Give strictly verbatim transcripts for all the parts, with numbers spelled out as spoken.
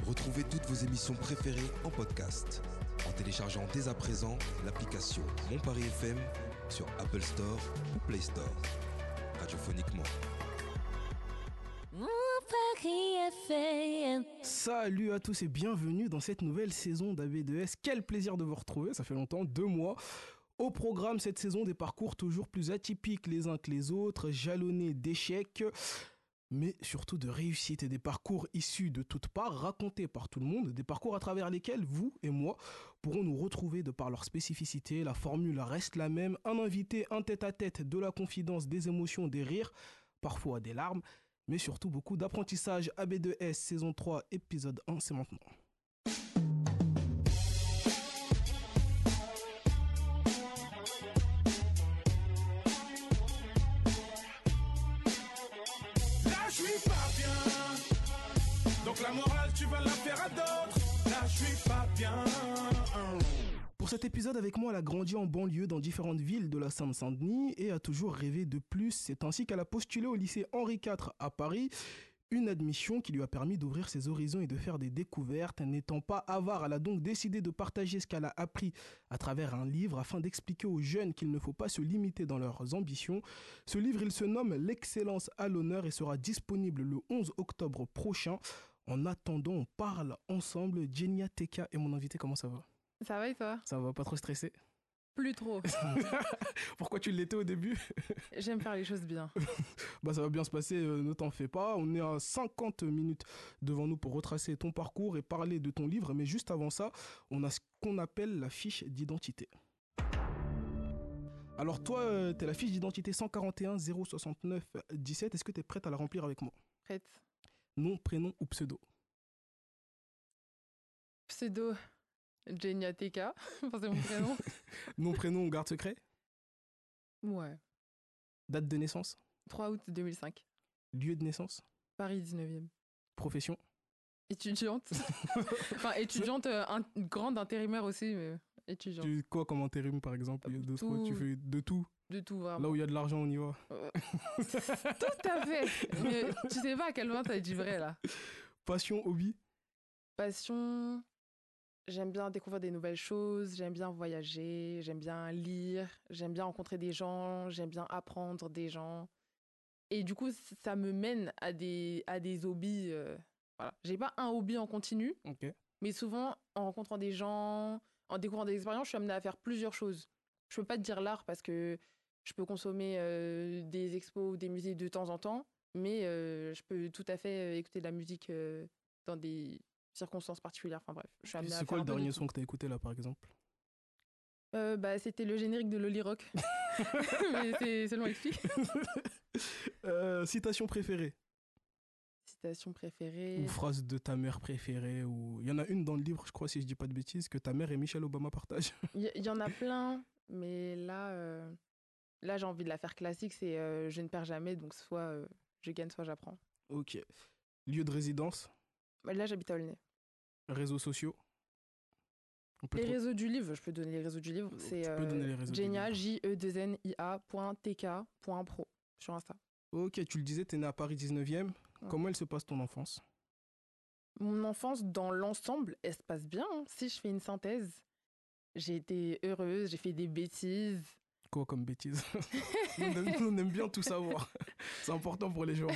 Retrouvez toutes vos émissions préférées en podcast en téléchargeant dès à présent l'application Mon Paris F M sur Apple Store ou Play Store. Radiophoniquement. Mon Paris F M. Salut à tous et bienvenue dans cette nouvelle saison d'A B deux S. Quel plaisir de vous retrouver, ça fait longtemps, deux mois. Au programme cette saison, des parcours toujours plus atypiques les uns que les autres, jalonnés d'échecs, mais surtout de réussites et des parcours issus de toutes parts, racontés par tout le monde, des parcours à travers lesquels vous et moi pourrons nous retrouver de par leur spécificité. La formule reste la même, un invité, un tête-à-tête, de la confidence, des émotions, des rires, parfois des larmes, mais surtout beaucoup d'apprentissage. A B deux S, saison trois, épisode un, c'est maintenant. Donc la morale, tu vas la faire à d'autres. Là, je suis pas bien. Pour cet épisode, avec moi, elle a grandi en banlieue dans différentes villes de la Seine-Saint-Denis et a toujours rêvé de plus. C'est ainsi qu'elle a postulé au lycée Henri quatre à Paris. Une admission qui lui a permis d'ouvrir ses horizons et de faire des découvertes. N'étant pas avare, elle a donc décidé de partager ce qu'elle a appris à travers un livre afin d'expliquer aux jeunes qu'il ne faut pas se limiter dans leurs ambitions. Ce livre, il se nomme L'excellence à l'honneur et sera disponible le onze octobre prochain. En attendant, on parle ensemble. Genia Teka est mon invité, comment ça va? Ça va et toi? Ça va, pas trop stressé? Plus trop. Pourquoi tu l'étais au début? J'aime faire les choses bien. Bah ça va bien se passer, euh, ne t'en fais pas. On est à cinquante minutes devant nous pour retracer ton parcours et parler de ton livre. Mais juste avant ça, on a ce qu'on appelle la fiche d'identité. Alors toi, euh, t'es la fiche d'identité cent quarante et un zéro soixante-neuf dix-sept. Est-ce que t'es prête à la remplir avec moi? Prête. Nom, prénom ou pseudo? Pseudo Genia Teka. Enfin, c'est mon prénom. Nom, prénom ou garde secret? Ouais. Date de naissance? trois août deux mille cinq. Lieu de naissance? Paris dix-neuvième. Profession? Étudiante. Enfin, étudiante, euh, un, grande intérimaire aussi, mais étudiante. Tu quoi comme intérim par exemple? De Tout. quoi tu fais de tout? De tout, vraiment. Là où il y a de l'argent, on y va. Euh, tout à fait. Mais tu sais pas à quel point t'as dit vrai, là. Passion, hobby? Passion... J'aime bien découvrir des nouvelles choses, j'aime bien voyager, j'aime bien lire, j'aime bien rencontrer des gens, j'aime bien apprendre des gens. Et du coup, ça me mène à des, à des hobbies. Euh, voilà. J'ai pas un hobby en continu, Ok. mais souvent, en rencontrant des gens, en découvrant des expériences, je suis amenée à faire plusieurs choses. Je peux pas te dire l'art parce que je peux consommer euh, des expos ou des musées de temps en temps, mais euh, je peux tout à fait écouter de la musique euh, dans des circonstances particulières. Enfin bref, je suis amenée à C'est faire quoi le un peu de dernier tout. son que t'as écouté là par exemple? Euh, bah, c'était le générique de Loli Rock. Mais c'est, c'est long à expliquer. euh, Citation préférée? Citation préférée. Ou phrase de ta mère préférée? Ou il y en a une dans le livre, je crois, si je dis pas de bêtises, que ta mère et Michelle Obama partagent. Il y, y en a plein, mais là, euh, là j'ai envie de la faire classique. C'est euh, je ne perds jamais, donc soit euh, je gagne, soit j'apprends. Ok. Lieu de résidence? Là, j'habite à Aulnay. Réseaux sociaux? On peut Les trop- réseaux du livre, je peux donner les réseaux du livre. C'est Tu peux donner les réseaux du Genia, livre. J E deux N I A point T K point pro sur Insta. Ok, tu le disais, t'es né à Paris dix-neuvième. Ouais. Comment elle se passe ton enfance? Mon enfance, dans l'ensemble, elle se passe bien. Hein. Si je fais une synthèse, j'ai été heureuse, j'ai fait des bêtises. Quoi comme bêtise? on, aime, on aime bien tout savoir. C'est important pour les gens.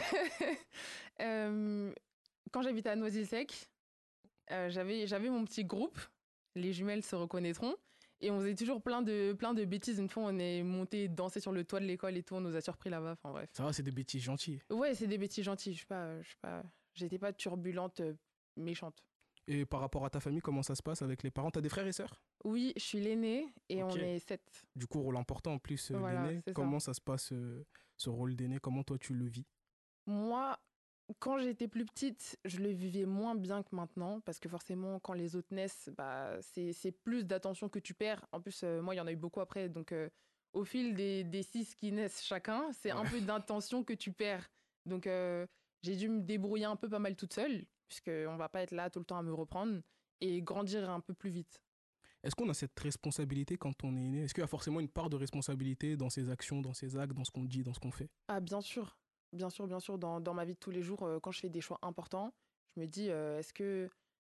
Euh, quand j'habitais à Noisy-le-Sec, euh, j'avais, j'avais mon petit groupe, les jumelles se reconnaîtront, et on faisait toujours plein de, plein de bêtises. Une fois, on est monté danser sur le toit de l'école et tout, on nous a surpris là-bas, enfin bref. Ça va, c'est des bêtises gentilles. Ouais, c'est des bêtises gentilles, je suis pas, je suis pas, j'étais pas turbulente, euh, méchante. Et par rapport à ta famille, comment ça se passe avec les parents? T'as des frères et sœurs? Oui, je suis l'aînée et Ok. on est sept. Du coup, rôle important en plus, euh, Voilà, l'aîné. c'est ça. Comment ça se passe, euh, ce rôle d'aîné? Comment toi, tu le vis? Moi, quand j'étais plus petite, je le vivais moins bien que maintenant, parce que forcément, quand les autres naissent, bah, c'est, c'est plus d'attention que tu perds. En plus, euh, moi, il y en a eu beaucoup après, donc euh, au fil des, des six qui naissent chacun, c'est un Ouais. peu d'attention que tu perds. Donc, euh, j'ai dû me débrouiller un peu pas mal toute seule, puisqu'on va pas être là tout le temps à me reprendre, et grandir un peu plus vite. Est-ce qu'on a cette responsabilité quand on est aîné? Est-ce qu'il y a forcément une part de responsabilité dans ses actions, dans ses actes, dans ce qu'on dit, dans ce qu'on fait? Ah, bien sûr, bien sûr, bien sûr, dans, dans ma vie de tous les jours, euh, quand je fais des choix importants, je me dis, euh, est-ce que,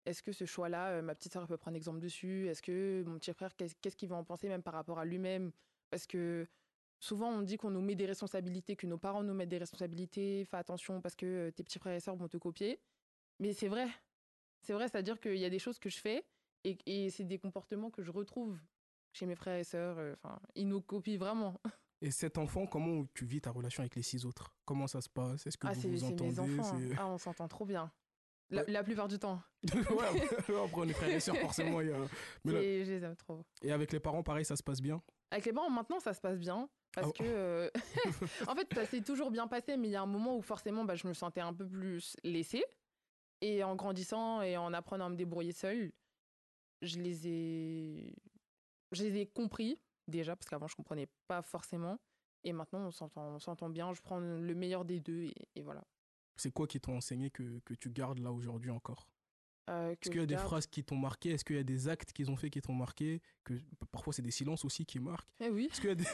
est-ce que ce choix-là, euh, ma petite sœur peut prendre exemple dessus? Est-ce que mon petit frère, qu'est- qu'est-ce qu'il va en penser même par rapport à lui-même? Parce que souvent, on dit qu'on nous met des responsabilités, que nos parents nous mettent des responsabilités. Fais attention parce que euh, tes petits frères et sœurs vont te copier. Mais c'est vrai. C'est vrai, c'est-à-dire qu'il y a des choses que je fais et, et c'est des comportements que je retrouve chez mes frères et sœurs. euh, Enfin, ils nous copient vraiment. Et cet enfant, comment tu vis ta relation avec les six autres? Comment ça se passe? Est-ce que Ah, vous c'est vous c'est mes entendez? enfants. C'est- Ah, on s'entend trop bien. La, Ouais. la plupart du temps. Ouais, après, après, on est frères et sœurs, forcément. il y a- Mais là- C'est- Je les aime trop. Et avec les parents, pareil, ça se passe bien? Avec les parents, maintenant, ça se passe bien. Parce Ah que, euh, en fait, ça s'est toujours bien passé, mais il y a un moment où forcément, bah, je me sentais un peu plus laissée. Et en grandissant et en apprenant à me débrouiller seule, je les ai, je les ai compris déjà, parce qu'avant, je comprenais pas forcément. Et maintenant, on s'entend, on s'entend bien. Je prends le meilleur des deux et, et voilà. C'est quoi qui t'ont enseigné que, que tu gardes là aujourd'hui encore? Euh, Est-ce que qu'il y a je des garde- phrases qui t'ont marqué? Est-ce qu'il y a des actes qu'ils ont fait qui t'ont marqué? Que parfois c'est des silences aussi qui marquent. Eh oui. Est-ce qu'il y a des,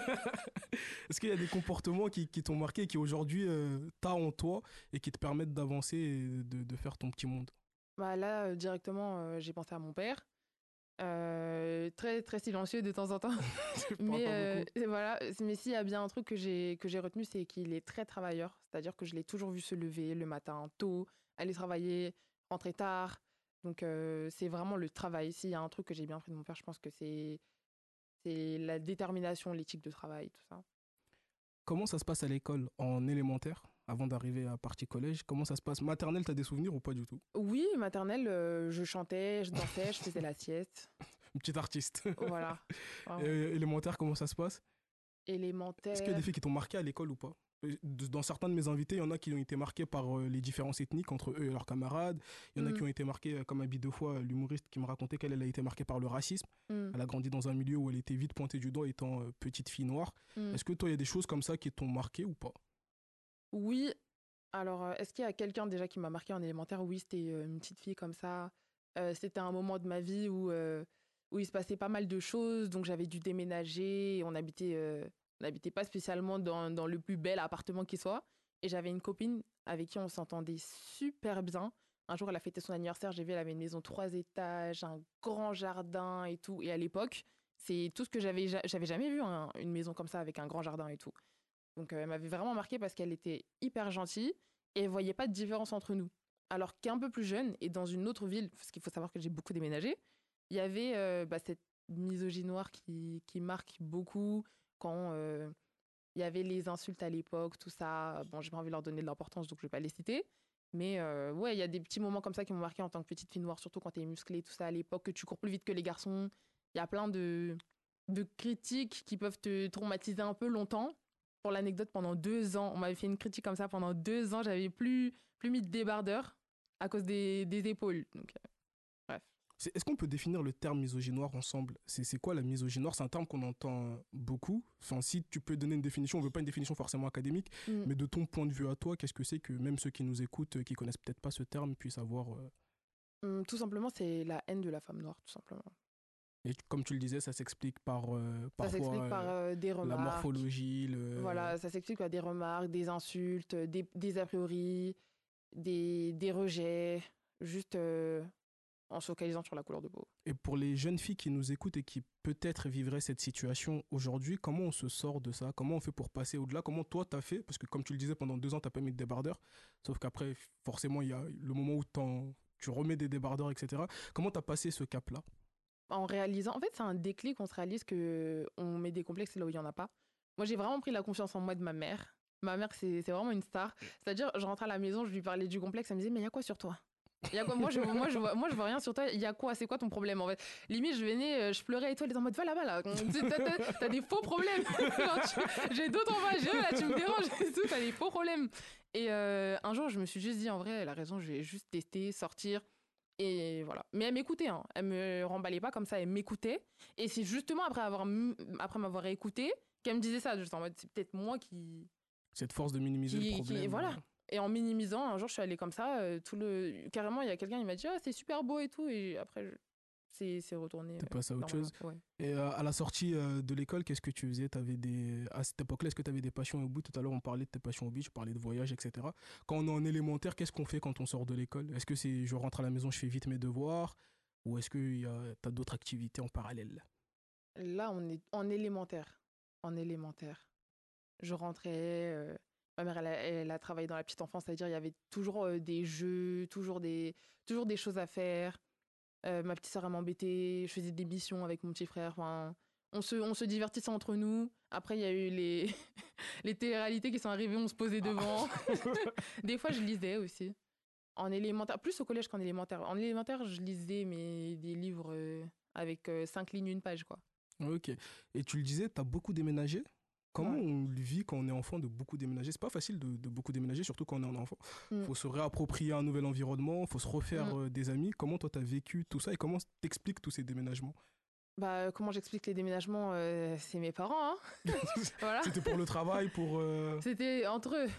Est-ce qu'il y a des comportements qui, qui t'ont marqué et qui aujourd'hui euh, t'as en toi et qui te permettent d'avancer et de, de faire ton petit monde? Bah là, euh, directement, euh, j'ai pensé à mon père. Euh, très, très silencieux de temps en temps. Tu parles Mais pas euh, beaucoup. et voilà, mais s'il y a bien un truc que j'ai que j'ai retenu, c'est qu'il est très travailleur. C'est-à-dire que je l'ai toujours vu se lever le matin tôt, aller travailler, rentrer tard. Donc euh, c'est vraiment le travail. S'il y a un truc que j'ai bien appris de mon père, je pense que c'est c'est la détermination, l'éthique de travail, tout ça. Comment ça se passe à l'école en élémentaire avant d'arriver à partie collège? Comment ça se passe? Maternelle, t'as des souvenirs ou pas du tout? Oui, maternelle, euh, je chantais, je dansais, je faisais la sieste. Une petite artiste. Voilà. Vraiment. Et élémentaire, comment ça se passe? Élémentaire. Est-ce qu'il y a des filles qui t'ont marqué à l'école ou pas? Euh, de- Dans certains de mes invités, il y en a qui ont été marqués par euh, les différences ethniques entre eux et leurs camarades. Il y en a Mm. qui ont été marqués, euh, comme Abby deux fois, l'humoriste qui me racontait qu'elle elle a été marquée par le racisme. Mm, Elle a grandi dans un milieu où elle était vite pointée du doigt étant euh, petite fille noire. mm. Est-ce que toi, il y a des choses comme ça qui t'ont marqué ou pas? Oui. Alors, euh, est-ce qu'il y a quelqu'un déjà qui m'a marqué en élémentaire? Oui, c'était euh, une petite fille comme ça. Euh, c'était un moment de ma vie où, euh, où il se passait pas mal de choses. Donc, j'avais dû déménager. Et on habitait, euh, on n'habitait pas spécialement dans, dans le plus bel appartement qui soit. Et j'avais une copine avec qui on s'entendait super bien. Un jour, elle a fêté son anniversaire. J'ai vu, elle avait une maison trois étages, un grand jardin et tout. Et à l'époque, c'est tout ce que j'avais, ja- j'avais jamais vu, hein, une maison comme ça avec un grand jardin et tout. Donc, euh, elle m'avait vraiment marqué parce qu'elle était hyper gentille et elle voyait pas de différence entre nous. Alors qu'un peu plus jeune et dans une autre ville, parce qu'il faut savoir que j'ai beaucoup déménagé, il y avait euh, bah, cette misogynoire qui, qui marque beaucoup quand euh, il y avait les insultes à l'époque, tout ça. Bon, j'ai pas envie de leur donner de l'importance, donc je vais pas les citer. Mais euh, ouais, il y a des petits moments comme ça qui m'ont marqué en tant que petite fille noire, surtout quand t'es musclée, tout ça à l'époque, que tu cours plus vite que les garçons. Il y a plein de, de critiques qui peuvent te traumatiser un peu longtemps. Pour l'anecdote, pendant deux ans, on m'avait fait une critique comme ça. Pendant deux ans, j'avais plus, plus mis de débardeur à cause des, des épaules. Donc, euh, bref. C'est- Est-ce qu'on peut définir le terme misogynoire ensemble? C'est c'est quoi la misogynoire? C'est un terme qu'on entend beaucoup. Enfin, si tu peux donner une définition, on veut pas une définition forcément académique, Mm. mais de ton point de vue à toi, qu'est-ce que c'est que même ceux qui nous écoutent, euh, qui connaissent peut-être pas ce terme, puissent avoir... euh, Hum, tout simplement, c'est la haine de la femme noire, tout simplement. Et tu- comme tu le disais, ça s'explique par euh, Ça parfois s'explique par euh, euh, des la remarques. morphologie, le... Voilà, ça s'explique par des remarques, des insultes, des, des a priori, des, des rejets, juste euh, en se focalisant sur la couleur de peau. Et pour les jeunes filles qui nous écoutent et qui peut-être vivraient cette situation aujourd'hui, comment on se sort de ça? Comment on fait pour passer au-delà? Comment toi t'as fait? Parce que comme tu le disais, pendant deux ans, t'as pas mis de débardeur. Sauf qu'après, forcément, il y a le moment où t'en- tu remets des débardeurs, et cetera. Comment t'as passé ce cap-là? En réalisant, en fait, c'est un déclic, on se réalise que on met des complexes là où il n'y en a pas. Moi, j'ai vraiment pris la confiance en moi de ma mère. Ma mère, c'est c'est vraiment une star. C'est-à-dire, je rentrais à la maison, je lui parlais du complexe, elle me disait, mais il y a quoi sur toi? Il y a quoi? Moi, je, moi, je vois, moi, je vois rien sur toi. Il y a quoi? C'est quoi ton problème, en fait? Limite, je venais, euh, je pleurais et toi, elle était en mode, va là-bas, là. T'as- T'as t'as des faux problèmes. Genre, tu- J'ai d'autres envahis, là, tu me déranges et tout, t'as des faux problèmes. Et euh, un jour, je me suis juste dit, en vrai, elle a raison, je vais juste tester, sortir. Et voilà. Mais elle m'écoutait, hein. Elle me remballait pas comme ça, elle m'écoutait. Et c'est justement après, avoir, m- après m'avoir écouté qu'elle me disait ça. Juste en mode, c'est peut-être moi qui. Cette force de minimiser Qui- le qui- problème. voilà. euh, Et en minimisant, un jour, je suis allée comme ça. euh, tout le... Carrément, il y a quelqu'un qui m'a dit, ah, c'est super beau et tout. Et après, je, c'est, c'est retourné. T'es euh, passé à autre normalement, chose. ouais. Et euh, à la sortie euh, de l'école, qu'est-ce que tu faisais? T'avais des... À cette époque-là, est-ce que tu avais des passions hobbies? Tout à l'heure, on parlait de tes passions hobbies, tu parlais de voyage, et cetera. Quand on est en élémentaire, qu'est-ce qu'on fait quand on sort de l'école? Est-ce que c'est je rentre à la maison, je fais vite mes devoirs? Ou est-ce que tu as d'autres activités en parallèle? Là, on est en élémentaire. En élémentaire. Je rentrais. euh, Ma mère, elle a, elle a travaillé dans la petite enfance, c'est-à-dire il y avait toujours euh, des jeux, toujours des, toujours des choses à faire. Euh, ma petite sœur, elle m'embêtait. Je faisais des missions avec mon petit frère. Enfin, on se, on se divertissait entre nous. Après, il y a eu les, les télé-réalités qui sont arrivées, on se posait devant. Des fois, je lisais aussi. En élémentaire, plus au collège qu'en élémentaire. En élémentaire, je lisais mais des livres euh, avec euh, cinq lignes, une page, quoi. Ok. Et tu le disais, tu as beaucoup déménagé. Comment Ouais. on le vit quand on est enfant de beaucoup déménager? C'est pas facile de, de beaucoup déménager, surtout quand on est un enfant. Mm. Faut se réapproprier un nouvel environnement, faut se refaire Mm. euh, des amis. Comment toi, tu as vécu tout ça et comment t'expliques tous ces déménagements? Bah, comment j'explique les déménagements euh, C'est mes parents, hein. Voilà. C'était pour le travail, pour... euh, C'était entre eux.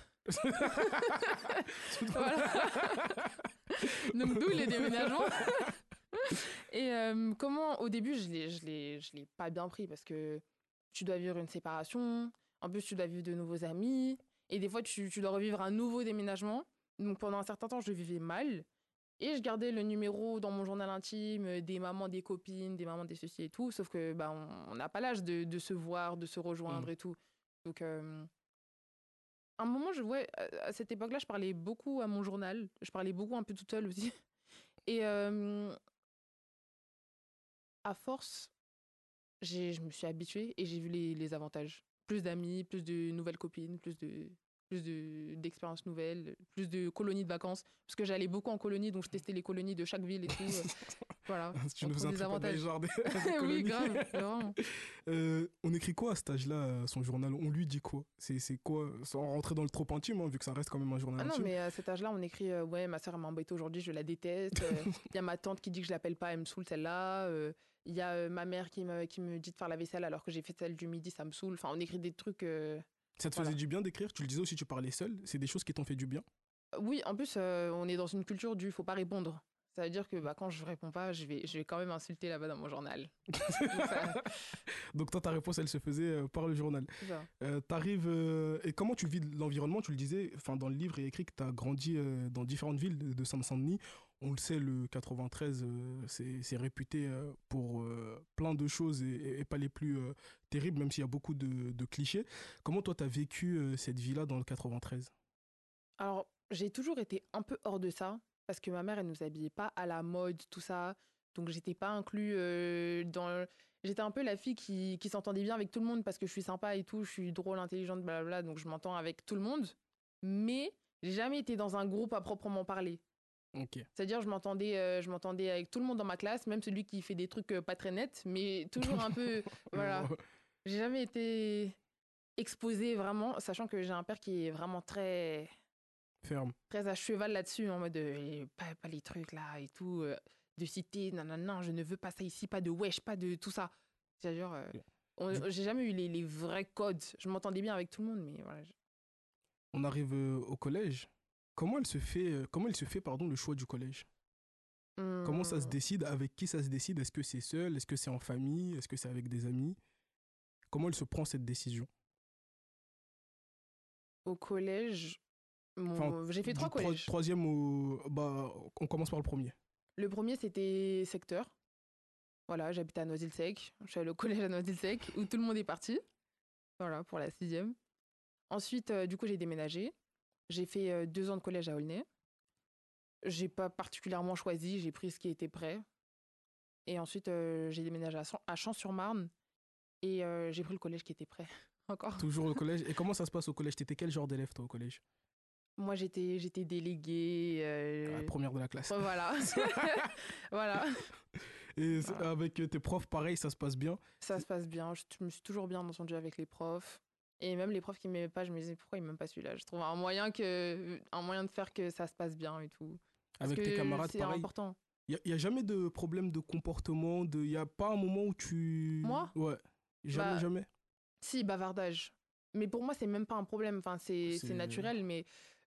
Voilà. Donc d'où les déménagements. Et euh, comment, au début, je l'ai, je l'ai, je l'ai pas bien pris parce que tu dois vivre une séparation. En plus, tu dois vivre de nouveaux amis. Et des fois, tu, tu dois revivre un nouveau déménagement. Donc pendant un certain temps, je le vivais mal. Et je gardais le numéro dans mon journal intime euh, des mamans, des copines, des mamans, des ceci et tout. Sauf que bah, on on n'a pas l'âge de, de se voir, de se rejoindre et tout. Donc, euh, à un moment, je ouais, à à cette époque-là, je parlais beaucoup à mon journal. Je parlais beaucoup un peu toute seule aussi. Et euh, à force, j'ai, je me suis habituée et j'ai vu les, les avantages. Plus d'amis, plus de nouvelles copines, plus de plus de, d'expériences nouvelles, plus de colonies de vacances. Parce que j'allais beaucoup en colonie, donc je testais les colonies de chaque ville et tout. euh, Voilà. tu On nous trouve des intrigues avantages. genre des, des Oui, colonies. grave, vraiment. Euh, on écrit quoi à cet âge-là, à son journal? On lui dit quoi? C'est, c'est quoi? Sans rentrer dans le trop intime, hein, vu que ça reste quand même un journal Ah non, intime. mais à cet âge-là, on écrit euh, ouais, ma soeur m'a embêtée aujourd'hui, je la déteste. Il y a ma tante qui dit que je l'appelle pas, elle me saoule celle-là. Il y a euh, ma mère qui me, qui me dit de faire la vaisselle alors que j'ai fait celle du midi, ça me saoule. Enfin, on écrit des trucs. euh, Ça te voilà. faisait du bien d'écrire? Tu le disais aussi, tu parlais seul. C'est des choses qui t'ont fait du bien? Oui, en plus, euh, on est dans une culture du faut pas répondre. Ça veut dire que bah, quand je réponds pas, je vais, je vais quand même insulter là-bas dans mon journal. Donc, ça- Donc toi, ta réponse, elle se faisait euh, par le journal. c'est ça. Euh, t'arrives, euh, et comment tu vis l'environnement? Tu le disais, enfin dans le livre, il est écrit que tu as grandi euh, dans différentes villes de, de Seine-Saint-Denis. On le sait, le quatre-vingt-treize, euh, c'est, c'est réputé euh, pour euh, plein de choses et, et pas les plus euh, terribles, même s'il y a beaucoup de, de clichés. Comment toi, tu as vécu euh, cette vie-là dans le quatre-vingt-treize? Alors, j'ai toujours été un peu hors de ça parce que ma mère, elle nous habillait pas à la mode, tout ça. Donc, j'étais pas inclus euh, dans. J'étais un peu la fille qui, qui s'entendait bien avec tout le monde parce que je suis sympa et tout, je suis drôle, intelligente, blablabla, donc je m'entends avec tout le monde. Mais j'ai jamais été dans un groupe à proprement parler. Ok. C'est-à-dire, je m'entendais, euh, je m'entendais avec tout le monde dans ma classe, même celui qui fait des trucs euh, pas très nets, mais toujours un peu. Voilà. J'ai jamais été exposée vraiment, sachant que j'ai un père qui est vraiment très. Ferme. très à cheval là-dessus, en mode euh, pas, pas les trucs là et tout, euh, de citer, non, non, non, je ne veux pas ça ici, pas de wesh, pas de tout ça. C'est-à-dire, euh, on- Du- j'ai jamais eu les, les vrais codes. Je m'entendais bien avec tout le monde, mais voilà. je- On arrive euh, au collège. Comment elle se fait, euh, comment il se fait pardon, le choix du collège? Comment ça se Hum, décide? Avec qui ça se décide? Est-ce que c'est seul? Est-ce que c'est en famille? Est-ce que c'est avec des amis? Comment elle se prend cette décision? Au collège, mon- Enfin, j'ai fait du trois troi- collèges. Troisième au... Bah, on commence par le premier. Le premier, c'était secteur. Voilà, j'habitais à Noisy-le-Sec. Je suis allée au collège à Noisy-le-Sec, où tout le monde est parti. Voilà, pour la sixième. Ensuite, euh, du coup, j'ai déménagé. J'ai fait euh, deux ans de collège à Aulnay. J'ai pas particulièrement choisi, j'ai pris ce qui était prêt. Et ensuite, euh, j'ai déménagé à, San- à Champs-sur-Marne. Et euh, j'ai pris le collège qui était prêt. Encore. Toujours au collège. Et comment ça se passe au collège? T'étais quel genre d'élève, toi, au collège? Moi, j'étais, j'étais déléguée. euh, La première de la classe. ouais, voilà. Voilà. Et c'est- Voilà. avec tes profs, pareil, ça se passe bien. Ça se passe bien. Je, je me suis toujours bien entendue avec les profs. Et même les profs qui ne m'aimaient pas, je me disais pourquoi ils m'aiment pas celui-là. Je trouve un moyen, que, un moyen de faire que ça se passe bien et tout. Parce Avec tes que camarades, c'est pareil. important. Il n'y a, y a jamais de problème de comportement. Il n'y a pas un moment où tu... Moi Ouais. Jamais, Bah, jamais. Si, bavardage. Mais pour moi, c'est même pas un problème. Enfin, c'est, c'est C'est- naturel, mais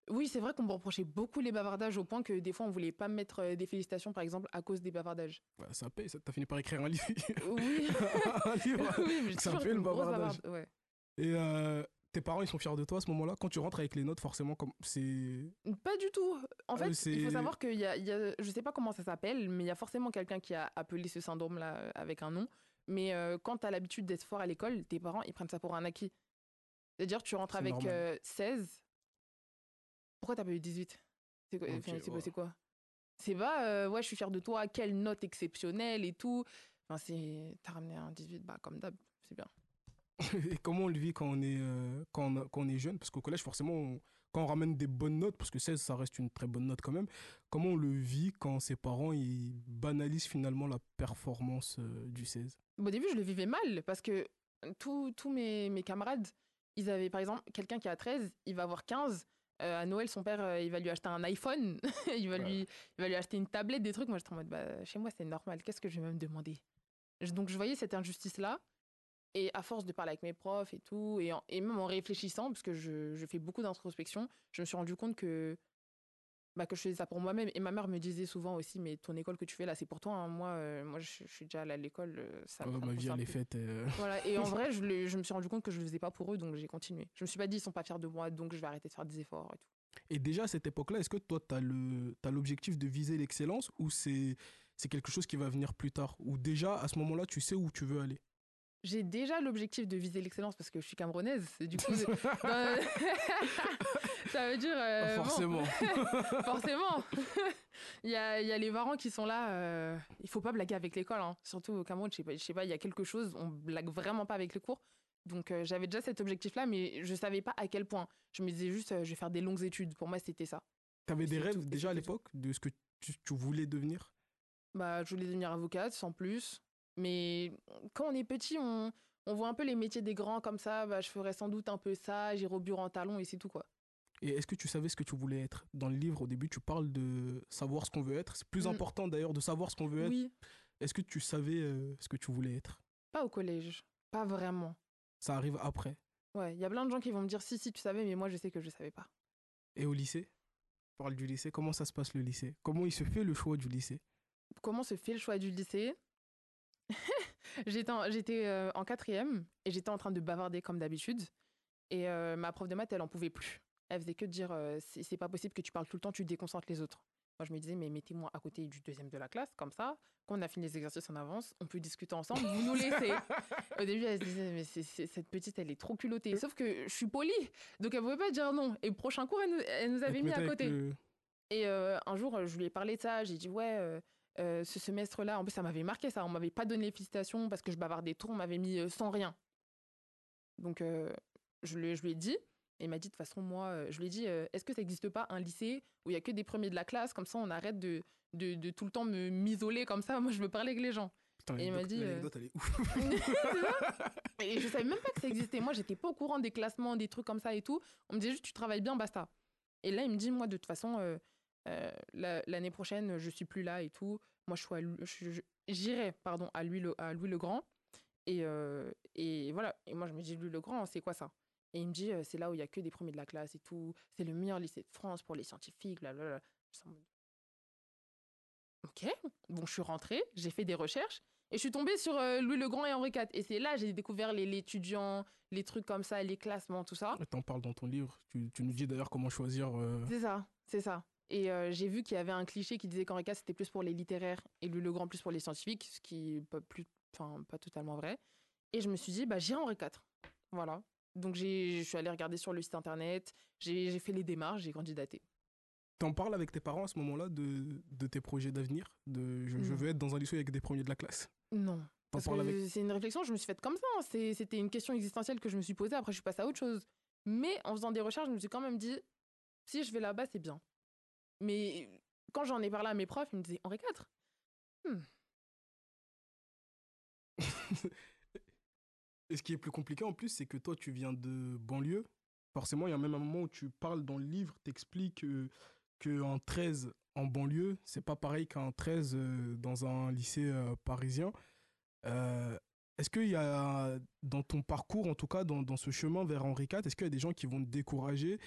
Oui, c'est vrai qu'on me reprochait beaucoup les bavardages au point que des fois, on voulait pas me mettre euh, des félicitations, par exemple, à cause des bavardages. Ouais, ça paye, ça- t'as fini par écrire un livre. Oui, un livre. oui, mais j'ai Ça toujours fait été le une grosse bavardage. bavarde. Ouais. Et euh, tes parents, ils sont fiers de toi à ce moment-là. Quand tu rentres avec les notes, forcément, comme c'est. Pas du tout. En Ah fait, oui, il faut c'est. savoir qu'il y a, il y a, je sais pas comment ça s'appelle, mais il y a forcément quelqu'un qui a appelé ce syndrome-là euh, avec un nom. Mais euh, quand tu as l'habitude d'être fort à l'école, tes parents, ils prennent ça pour un acquis. C'est-à-dire, tu rentres C'est avec normal. euh, seize. Pourquoi t'as pas eu dix-huit? C'est quoi, Ok, enfin, c'est quoi, ouais. c'est quoi? C'est pas, euh, ouais, je suis fière de toi, quelle note exceptionnelle et tout. Enfin, c'est, t'as ramené un dix-huit, bah, comme d'hab, c'est bien. Et comment on le vit quand on est, euh, quand on, a- quand on est jeune? Parce qu'au collège, forcément, on- quand on ramène des bonnes notes, parce que seize, ça reste une très bonne note quand même, comment on le vit quand ses parents ils banalisent finalement la performance euh, du seize? Au début, je le vivais mal parce que tous tous mes, mes camarades, ils avaient, par exemple, quelqu'un qui a treize, il va avoir quinze. Euh, à Noël, son père, euh, il va lui acheter un iPhone, il, va Ouais. lui, il va lui acheter une tablette, des trucs. Moi, j'étais en mode, bah, chez moi, c'est normal, qu'est-ce que je vais me demander? Je- Donc, je voyais cette injustice-là. Et à force de parler avec mes profs et tout, et, en- et même en réfléchissant, parce que je, je fais beaucoup d'introspection, je me suis rendu compte que, bah, que je faisais ça pour moi-même. Et ma mère me disait souvent aussi, mais ton école que tu fais là, c'est pour toi, hein. Moi, euh, moi je, je suis déjà allée à l'école, euh, ça, Euh, ça me ma vie, elle concerne est plus. faite. euh, Voilà. Et en vrai, je, le- je me suis rendu compte que je le faisais pas pour eux, donc j'ai continué. Je me suis pas dit, ils sont pas fiers de moi, donc je vais arrêter de faire des efforts et tout. Et déjà à cette époque-là, est-ce que toi, tu as le, t'as l'objectif de viser l'excellence ou c'est, c'est quelque chose qui va venir plus tard? Ou déjà, à ce moment-là, tu sais où tu veux aller? J'ai déjà l'objectif de viser l'excellence parce que je suis camerounaise. Et du coup, c'est- dans- ça veut dire. euh, bon, Forcément. forcément. il, y a, il y a les parents qui sont là. euh, il faut pas blaguer avec l'école, hein. Surtout au Cameroun, je sais pas, je sais pas, il y a quelque chose, on blague vraiment pas avec les cours. Donc euh, j'avais déjà cet objectif-là, mais je savais pas à quel point. Je me disais juste, euh, je vais faire des longues études. Pour moi, c'était ça. T'avais Et des c'est rêves tout, et déjà à c'était tout. l'époque de ce que tu, tu voulais devenir? Bah, je voulais devenir avocate, sans plus. Mais quand on est petit, on, on voit un peu les métiers des grands comme ça. Bah, je ferais sans doute un peu ça, j'irai au bureau en talons et c'est tout, quoi. Et est-ce que tu savais ce que tu voulais être? Dans le livre, au début, tu parles de savoir ce qu'on veut être. C'est plus Mm. important d'ailleurs de savoir ce qu'on veut être. Oui, Est-ce que tu savais euh, ce que tu voulais être? pas au collège. Pas vraiment. Ça arrive après. Ouais, il y a plein de gens qui vont me dire si, si, tu savais, mais moi, je sais que je savais pas. Et au lycée? On parle du lycée. Comment ça se passe le lycée? Comment il se fait le choix du lycée? Comment se fait le choix du lycée? J'étais en, j'étais, euh, en quatrième et j'étais en train de bavarder comme d'habitude. Et euh, ma prof de maths, elle en pouvait plus. Elle faisait que de dire euh, c'est c'est pas possible que tu parles tout le temps, tu déconcentres les autres. Moi, je me disais, mais mettez-moi à côté du deuxième de la classe, comme ça. Quand on a fini les exercices en avance, on peut discuter ensemble, vous nous laissez. Au début, elle se disait, mais c'est- c'est- cette petite, elle est trop culottée. Sauf que je suis polie, donc elle pouvait pas dire non. Et prochain cours, elle nous, elle nous Elle avait te mis mettait à avec côté. le- Et euh, un jour, euh, je lui ai parlé de ça. J'ai dit, ouais, euh, euh, ce semestre-là, en plus, ça m'avait marqué ça. On m'avait pas donné les félicitations parce que je bavardais trop. On m'avait mis euh, sans rien. Donc, euh, je, lui, je lui ai dit. Et il m'a dit, de toute façon, moi, euh, je lui ai dit, euh, est-ce que ça n'existe pas un lycée où il y a que des premiers de la classe? Comme ça, on arrête de, de, de tout le temps me m'isoler comme ça. Moi, je veux parler avec les gens. Putain, Et il m'a l'anecdote- dit, euh, l'anecdote, elle est ouf. C'est ça. Et je savais même pas que ça existait. Moi, j'étais pas au courant des classements, des trucs comme ça et tout. On me disait juste, tu travailles bien, basta. Et là, il me dit, moi, de toute façon, euh, euh, la- l'année prochaine, je suis plus là et tout. Moi, je suis à Lu- je- je- j'irai, pardon, à Louis le, à Louis le Grand. Et, euh, et voilà. Et moi, je me dis, Louis le Grand, c'est quoi ça? Et il me dit, euh, c'est là où il y a que des premiers de la classe et tout. C'est le meilleur lycée de France pour les scientifiques, blablabla. Je suis en mode, ok. Bon, je suis rentrée, j'ai fait des recherches. Et je suis tombée sur euh, Louis le Grand et Henri quatre. Et c'est là que j'ai découvert les, les étudiants, les trucs comme ça, les classements, tout ça. T'en parles dans ton livre. Tu, tu nous dis d'ailleurs comment choisir. euh, C'est ça, c'est ça. Et euh, j'ai vu qu'il y avait un cliché qui disait qu'Henri quatre, c'était plus pour les littéraires et Louis le Grand plus pour les scientifiques, ce qui n'est pas, plus, enfin, pas totalement vrai. Et je me suis dit, bah, j'irai Henri quatre. Voilà. Donc j'ai- je suis allée regarder sur le site internet, j'ai j'ai fait les démarches, j'ai candidaté. T'en parles avec tes parents à ce moment-là de, de tes projets d'avenir? De je, je Non. veux être dans un lycée avec des premiers de la classe. Non. T'en Parce parles que avec. c'est une réflexion que je me suis faite comme ça, hein. C'est- C'était une question existentielle que je me suis posée, après je suis passée à autre chose. Mais en faisant des recherches, je me suis quand même dit, si je vais là-bas, c'est bien. Mais quand j'en ai parlé à mes profs, ils me disaient, Henri quatre? Hmm. Et ce qui est plus compliqué en plus, c'est que toi, tu viens de banlieue. Forcément, il y a même un moment où tu parles dans le livre, t'expliques euh, qu'un treize en banlieue, c'est pas pareil qu'un treize euh, dans un lycée euh, parisien. Euh, est-ce qu'il y a, dans ton parcours, en tout cas, dans, dans ce chemin vers Henri quatre, est-ce qu'il y a des gens qui vont te décourager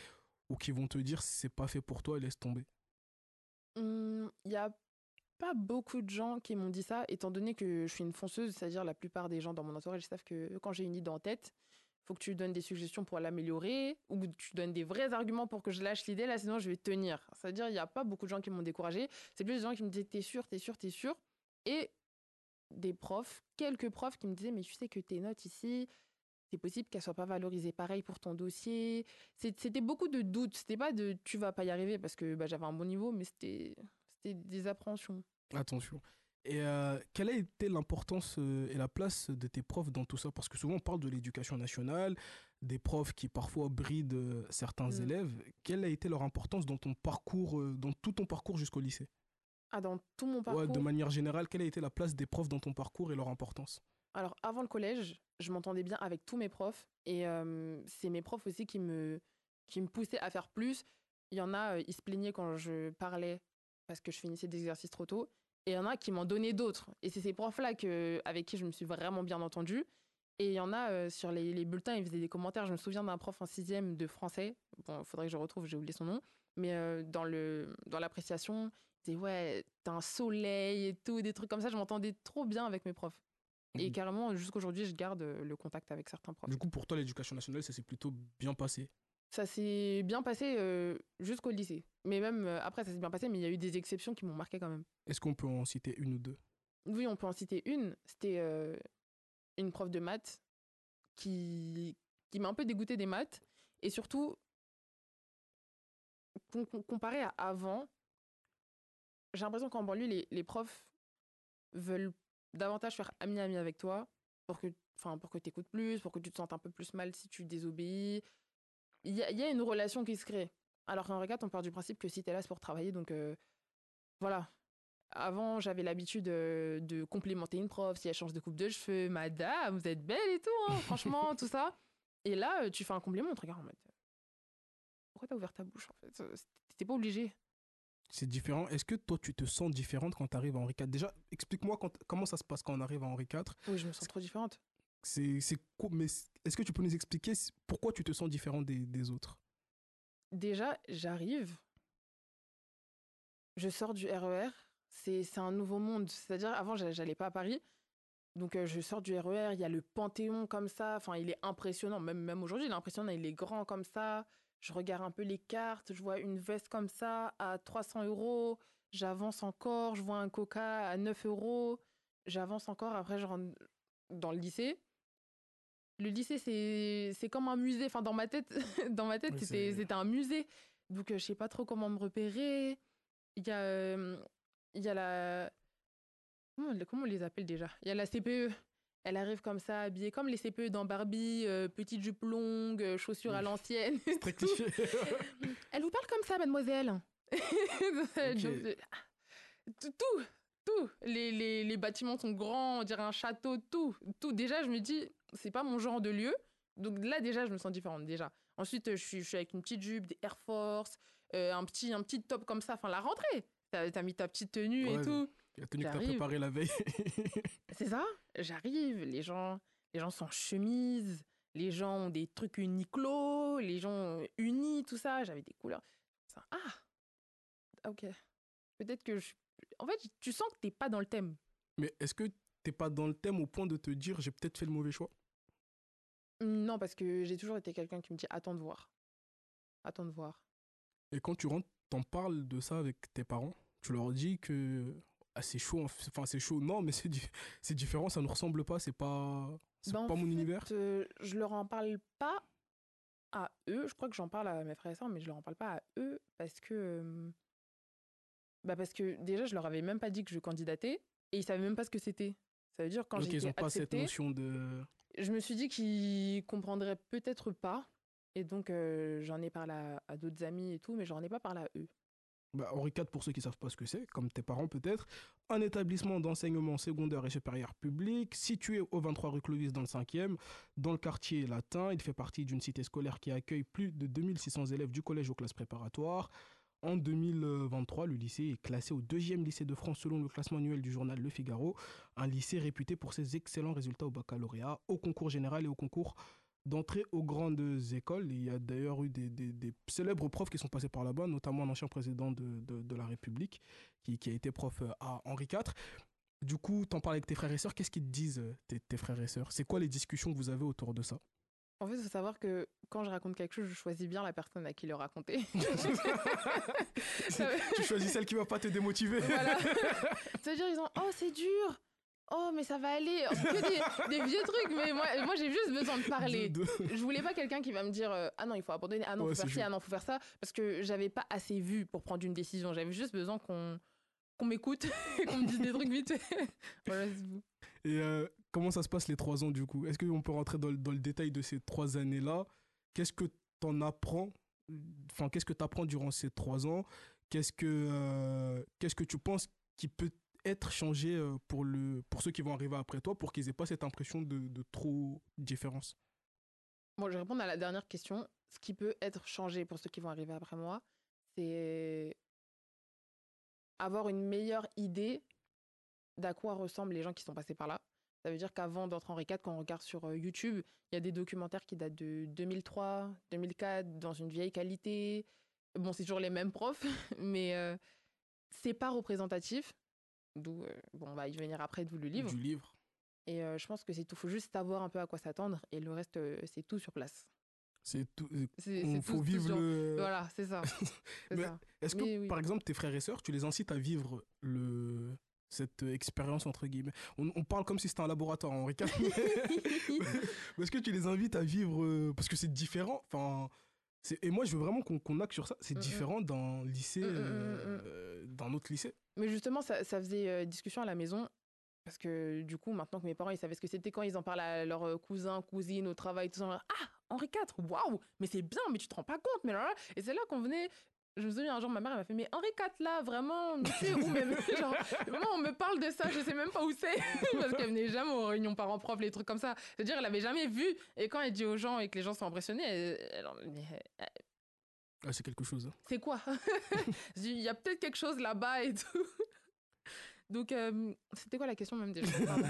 ou qui vont te dire c'est pas fait pour toi, laisse tomber? Il n'y a pas beaucoup de gens qui m'ont dit ça, étant donné que je suis une fonceuse, c'est-à-dire la plupart des gens dans mon entourage savent que quand j'ai une idée en tête, il faut que tu donnes des suggestions pour l'améliorer ou que tu donnes des vrais arguments pour que je lâche l'idée, là, sinon je vais tenir. C'est-à-dire il n'y a pas beaucoup de gens qui m'ont découragée. C'est plus des gens qui me disaient t'es sûr, t'es sûr, t'es sûr. Et des profs, quelques profs qui me disaient mais tu sais que tes notes ici, c'est possible qu'elles soient pas valorisées pareil pour ton dossier. C'est- C'était beaucoup de doutes. C'était pas de tu vas pas y arriver parce que bah, j'avais un bon niveau, mais c'était c'était des appréhensions. Attention. Et euh, quelle a été l'importance euh, et la place de tes profs dans tout ça? Parce que souvent on parle de l'éducation nationale, des profs qui parfois brident euh, certains Mm. élèves. Quelle a été leur importance dans ton parcours, euh, dans tout ton parcours jusqu'au lycée? Ah, dans tout mon Ouais, de parcours. manière générale, quelle a été la place des profs dans ton parcours et leur importance? Alors, avant le collège, je m'entendais bien avec tous mes profs. Et euh, c'est mes profs aussi qui me, qui me poussaient à faire plus. Il y en a, euh, ils se plaignaient quand je parlais parce que je finissais des exercices trop tôt. Et il y en a qui m'en donnaient d'autres. Et c'est ces profs-là que, avec qui je me suis vraiment bien entendue. Et il y en a, euh, sur les, les bulletins, ils faisaient des commentaires. Je me souviens d'un prof en sixième de français. Bon, il faudrait que je retrouve, j'ai oublié son nom. Mais euh, dans, le, dans l'appréciation, il disait, ouais, t'as un soleil et tout, des trucs comme ça. Je m'entendais trop bien avec mes profs. Et Mhm. carrément, jusqu'aujourd'hui, je garde euh, le contact avec certains profs. Du coup, pour toi, l'éducation nationale, ça s'est plutôt bien passé. Ça s'est bien passé euh, jusqu'au lycée. Mais même euh, après, ça s'est bien passé, mais il y a eu des exceptions qui m'ont marqué quand même. Est-ce qu'on peut en citer une ou deux? Oui, on peut en citer une. C'était euh, une prof de maths qui, qui m'a un peu dégoûtée des maths. Et surtout, com- com- comparé à avant, j'ai l'impression qu'en banlieue, les, les profs veulent davantage faire ami-ami avec toi pour que, enfin, pour que tu écoutes plus, pour que tu te sentes un peu plus mal si tu désobéis. Il y, a- il y a une relation qui se crée. Alors qu'en régat, on part du principe que si t'es là, c'est pour travailler. Donc euh, voilà. Avant, j'avais l'habitude euh, de complimenter une prof si elle change de coupe de cheveux. Madame, vous êtes belle et tout, hein, franchement, tout ça. Et là, euh, tu fais un compliment, on te regarde en mode pourquoi t'as ouvert ta bouche en fait? Euh, T'étais pas obligé. C'est différent. Est-ce que toi, tu te sens différente quand tu arrives à Henri quatre? Déjà, explique-moi quand- comment ça se passe quand on arrive à Henri quatre. Oui, je me sens trop différente. C'est, c'est, co- mais est-ce que tu peux nous expliquer si- pourquoi tu te sens différent des, des autres? Déjà, j'arrive, je sors du R E R. C'est c'est un nouveau monde. C'est-à-dire, avant, j'a- j'allais pas à Paris. Donc, euh, je sors du R E R, il y a le Panthéon comme ça. Enfin, il est impressionnant. Même, même aujourd'hui, il est impressionnant. Il est grand comme ça. Je regarde un peu les cartes. Je vois une veste comme ça à trois cents euros. J'avance encore. Je vois un coca à neuf euros. J'avance encore. Après, je rentre dans le lycée. Le lycée, c'est c'est comme un musée. Enfin, dans ma tête, dans ma tête Oui, c'était c'est... c'était un musée. Donc, euh, je sais pas trop comment me repérer. Il y a, euh, il y a la... Comment, on- comment on les appelle déjà? Il y a la C P E. Elle arrive comme ça, habillée comme les C P E dans Barbie, euh, petite jupe longue, euh, chaussures à Oui. l'ancienne. C'est et très tout. cliché. Elle vous parle comme ça, mademoiselle. Ok. Donc, euh, tout, tout, tout. Les, les, les bâtiments sont grands, on dirait un château, tout. Tout. Déjà, je me dis, c'est pas mon genre de lieu. Donc là, déjà, je me sens différente, déjà. Ensuite, euh, je suis, je suis avec une petite jupe, des Air Force, euh, un, petit, un petit top comme ça. Enfin, la rentrée. T'as, t'as mis ta petite tenue et Ouais, tout. la tenue que t'as J'arrive. préparée la veille. C'est ça. J'arrive. Les gens, les gens sont en chemise. Les gens ont des trucs Uniqlo. Les gens euh, unis, tout ça. J'avais des couleurs. Ça, ah, ah, ok. Peut-être que je... En fait, tu sens que t'es pas dans le thème. Mais est-ce que t'es pas dans le thème au point de te dire j'ai peut-être fait le mauvais choix? Non, parce que j'ai toujours été quelqu'un qui me dit attends de voir. Attends de voir. Et quand tu rentres, t'en parles de ça avec tes parents? Tu leur dis que ah, c'est chaud, enfin c'est chaud, non, mais c'est, di- c'est différent, ça ne ressemble pas, c'est pas, c'est Ben, pas en mon fait, univers. euh, je leur en parle pas à eux. Je crois que j'en parle à mes frères et sœurs, mais je leur en parle pas à eux parce que. euh, Bah parce que déjà, je leur avais même pas dit que je candidatais et ils savaient même pas ce que c'était. Ça veut dire quand Donc j'ai ils été ont pas cette acceptée, notion de... je me suis dit qu'ils comprendraient peut-être pas. Et donc, euh, j'en ai parlé à, à d'autres amis et tout, mais j'en ai pas parlé à eux. Bah, Henri quatre, pour ceux qui savent pas ce que c'est, comme tes parents peut-être, un établissement d'enseignement secondaire et supérieur public, situé au vingt-trois rue Clovis dans le cinquième, dans le quartier latin. Il fait partie d'une cité scolaire qui accueille plus de deux mille six cents élèves du collège aux classes préparatoires. En deux mille vingt-trois, le lycée est classé au deuxième lycée de France selon le classement annuel du journal Le Figaro, un lycée réputé pour ses excellents résultats au baccalauréat, au concours général et au concours d'entrer aux grandes écoles. Il y a d'ailleurs eu des, des, des célèbres profs qui sont passés par là-bas, notamment un ancien président de, de, de la République qui, qui a été prof à Henri quatre. Du coup, t'en parles avec tes frères et sœurs. Qu'est-ce qu'ils te disent, tes, tes frères et sœurs? C'est quoi les discussions que vous avez autour de ça? En fait, il faut savoir que quand je raconte quelque chose, je choisis bien la personne à qui le raconter. Tu choisis celle qui va pas te démotiver. Voilà. C'est-à-dire, ils ont « Oh, c'est dur !» Oh, mais ça va aller. Que des, des vieux trucs, mais moi, moi j'ai juste besoin de parler. De, de... Je voulais pas quelqu'un qui va me dire euh, ah non, il faut abandonner, ah non, il ouais, faut faire ci, ah non, il faut faire ça, parce que j'avais pas assez vu pour prendre une décision. J'avais juste besoin qu'on, qu'on m'écoute et qu'on me dise des trucs vite. Voilà, c'est tout. Et euh, comment ça se passe les trois ans du coup? Est-ce qu'on peut rentrer dans, dans le détail de ces trois années-là? Qu'est-ce que t'en apprends? Enfin, qu'est-ce que t'apprends durant ces trois ans? Qu'est-ce que, euh, qu'est-ce que tu penses qui peut être changé pour, le, pour ceux qui vont arriver après toi, pour qu'ils n'aient pas cette impression de, de trop différence? Bon, je vais répondre à la dernière question. Ce qui peut être changé pour ceux qui vont arriver après moi, c'est avoir une meilleure idée d'à quoi ressemblent les gens qui sont passés par là. Ça veut dire qu'avant d'entrer en Henri quatre, quand on regarde sur YouTube, il y a des documentaires qui datent de deux mille trois, deux mille quatre, dans une vieille qualité. Bon, c'est toujours les mêmes profs, mais euh, c'est pas représentatif. D'où, euh, bon, on va y venir après, d'où le livre. Du livre. Et euh, je pense que c'est tout. Il faut juste savoir un peu à quoi s'attendre. Et le reste, euh, c'est tout sur place. C'est tout. C'est, il faut tout, vivre tout sur... le... Voilà, c'est ça. C'est Mais ça. Est-ce que, Mais, oui. par exemple, tes frères et sœurs, tu les incites à vivre le... cette expérience, entre guillemets? On, on parle comme si c'était un laboratoire, Henri quatre. Mais est-ce que tu les invites à vivre... Parce que c'est différent. Enfin... C'est... Et moi, je veux vraiment qu'on, qu'on acte sur ça. C'est mmh, différent d'un lycée, mmh, euh, mmh. d'un autre lycée. Mais justement, ça, ça faisait euh, discussion à la maison. Parce que du coup, maintenant que mes parents, ils savaient ce que c'était, quand ils en parlent à leurs cousins, cousines, au travail, tout ça. Ah, Henri quatre, waouh, mais c'est bien, mais tu te rends pas compte. Mais là, là. Et c'est là qu'on venait... Je me souviens, un jour, ma mère, elle m'a fait, mais Henri quatre, là, vraiment, tu sais où même, genre, moi, on me parle de ça, je sais même pas où c'est, parce qu'elle venait jamais aux réunions parents-prof, les trucs comme ça. C'est-à-dire, elle avait jamais vu, et quand elle dit aux gens, et que les gens sont impressionnés, elle, elle, elle, elle... Ah, c'est quelque chose. Hein. C'est quoi? Il y a peut-être quelque chose là-bas et tout. Donc, euh, c'était quoi la question même déjà?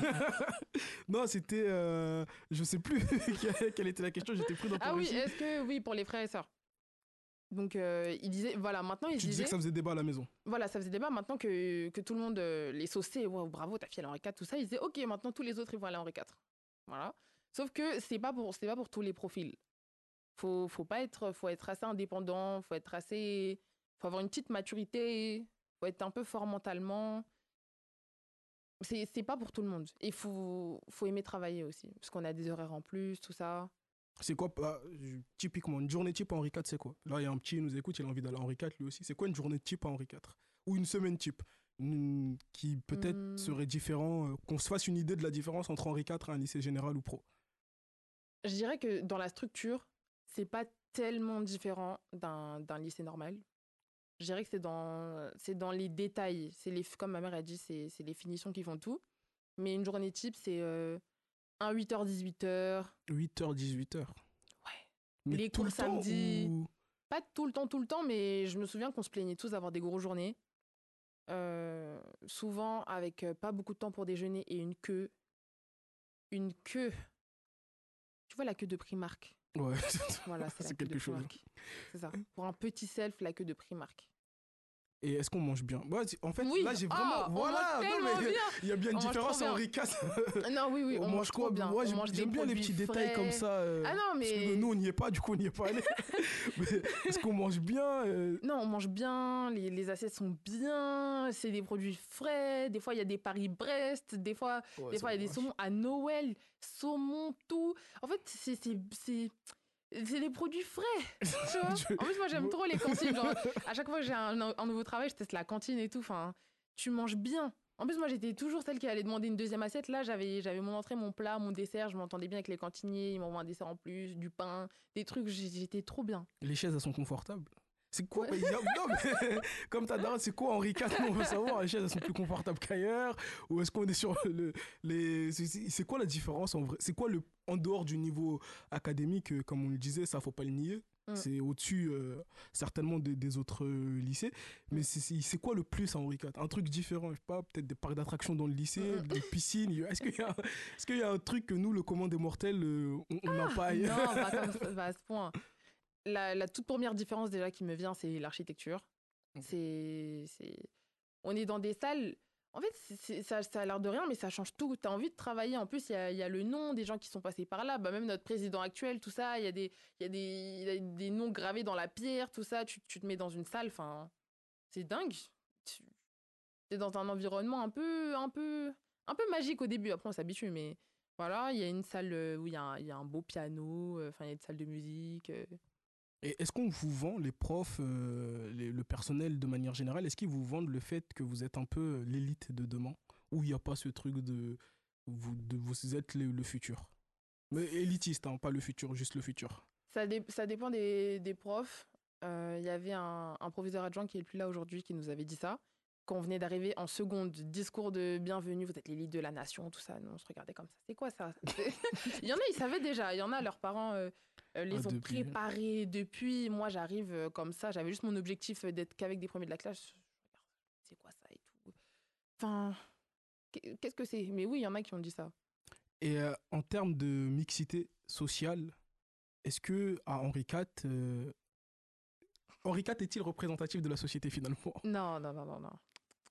Non, c'était, euh, je sais plus quelle était la question, j'étais pris dans ton Ah récit. oui, est-ce que, oui, pour les frères et sœurs. Donc, euh, il disait, voilà, maintenant, il tu disait... disais que ça faisait débat à la maison. Voilà, ça faisait débat. Maintenant que, que tout le monde euh, les sauçait, wow, bravo, ta fille, elle est Henri quatre, tout ça, ils disaient, ok, maintenant, tous les autres, ils vont aller à Henri quatre. Voilà. Sauf que c'est pas pour, c'est pas pour tous les profils. Faut, faut pas être, faut être assez indépendant, faut être assez... Faut avoir une petite maturité, faut être un peu fort mentalement. C'est, c'est pas pour tout le monde. Il faut, faut aimer travailler aussi, parce qu'on a des horaires en plus, tout ça. C'est quoi, bah, typiquement, une journée type à Henri quatre, c'est quoi? Là, il y a un petit qui nous écoute, il a envie d'aller à Henri quatre lui aussi. C'est quoi une journée type à Henri quatre? Ou une semaine type une, qui peut-être mmh. serait différent, euh, qu'on se fasse une idée de la différence entre Henri quatre et un lycée général ou pro? Je dirais que dans la structure, c'est pas tellement différent d'un, d'un lycée normal. Je dirais que c'est dans, c'est dans les détails. C'est les, comme ma mère a dit, c'est, c'est les finitions qui font tout. Mais une journée type, c'est euh, un huit heures dix-huit heures. huit heures dix-huit heures. Ouais. Mais les cours samedi. Ou... Pas tout le temps, tout le temps, mais je me souviens qu'on se plaignait tous d'avoir des grosses journées. Euh, souvent avec euh, pas beaucoup de temps pour déjeuner et une queue. Une queue. Tu vois la queue de Primark? Ouais, voilà, c'est, c'est la quelque queue de chose. Primark. C'est ça. Pour un petit self, la queue de Primark. Et est-ce qu'on mange bien? Ouais, en fait, oui. là, j'ai vraiment... Oh, voilà, non, mais il y a bien une on différence en Henri quatre. Non, oui, oui, on, on mange quoi bien. Moi, on mange j'aime bien les petits frais. détails comme ça. Euh, ah non, mais... Parce que nous, on n'y est pas, du coup, on n'y est pas allé. Mais est-ce qu'on mange bien euh... Non, on mange bien, les, les assiettes sont bien, c'est des produits frais, des fois, il y a des Paris-Brest, des fois, ouais, des fois il y a des saumons à Noël, saumon, tout. En fait, c'est... c'est, c'est... C'est des produits frais, tu vois. Je... En plus, moi, j'aime trop les cantines. Genre, à chaque fois que j'ai un, un nouveau travail, je teste la cantine et tout. Enfin, tu manges bien. En plus, moi, j'étais toujours celle qui allait demander une deuxième assiette. Là, j'avais, j'avais mon entrée, mon plat, mon dessert. Je m'entendais bien avec les cantiniers. Ils m'envoient un dessert en plus, du pain, des trucs. J'étais trop bien. Les chaises, elles sont confortables. C'est quoi ouais. mais a... Non, mais comme ta daronne, c'est quoi Henri quatre? On veut savoir. Les chaises, elles sont plus confortables qu'ailleurs? Ou est-ce qu'on est sur le... les... C'est, c'est quoi la différence en vrai? C'est quoi le... En dehors du niveau académique, comme on le disait, ça, faut pas le nier. Mm. C'est au-dessus, euh, certainement, des, des autres euh, lycées. Mais Mm. c'est, c'est c'est quoi le plus à Henri quatre? Un truc différent, je sais pas, peut-être des parcs d'attractions dans le lycée, Mm, mm. des piscines. y- Est-ce qu'il y a, est-ce qu'il y a un truc que nous, le commun des mortels, euh, on on n'a pas ailleurs? Non, pas comme ça, pas à ce point. La, la toute première différence déjà qui me vient, c'est l'architecture. Ok. C'est, c'est... On est dans des salles. En fait, c'est- c'est- ça, ça a l'air de rien, mais ça change tout. Tu as envie de travailler. En plus, il y a, il y a le nom des gens qui sont passés par là. Bah, même notre président actuel, tout ça. Il y a des, il y a des, il y a des noms gravés dans la pierre, tout ça. Tu, tu te mets dans une salle. Enfin, c'est dingue. Tu es dans un environnement un peu, un peu, un peu magique au début. Après, on s'habitue, mais voilà, il y a une salle euh, où il y a un, il y a un beau piano. euh, Enfin, il y a une salle de musique. euh. Et est-ce qu'on vous vend, les profs, euh, les- le personnel de manière générale, est-ce qu'ils vous vendent le fait que vous êtes un peu l'élite de demain? Ou il n'y a pas ce truc de vous, de vous êtes le, le futur? Mais élitiste, hein, pas le futur, juste le futur. Ça, dé- ça dépend des, des profs. Euh, Il y avait un, un proviseur adjoint qui est plus là aujourd'hui qui nous avait dit ça. Quand on venait d'arriver en seconde, discours de bienvenue, vous êtes l'élite de la nation, tout ça. Nous, on se regardait comme ça. C'est quoi ça? C'est- Il y en a, ils savaient déjà. Il y en a, leurs parents euh, euh, les Ah, ont depuis. préparés depuis. Moi, j'arrive euh, comme ça. J'avais juste mon objectif euh, d'être qu'avec des premiers de la classe. C'est quoi ça et tout. Enfin, qu'est- qu'est-ce que c'est? Mais oui, il y en a qui ont dit ça. Et euh, en termes de mixité sociale, est-ce que à Henri quatre, euh, Henri quatre est-il représentatif de la société finalement? Non, non, non, non, non.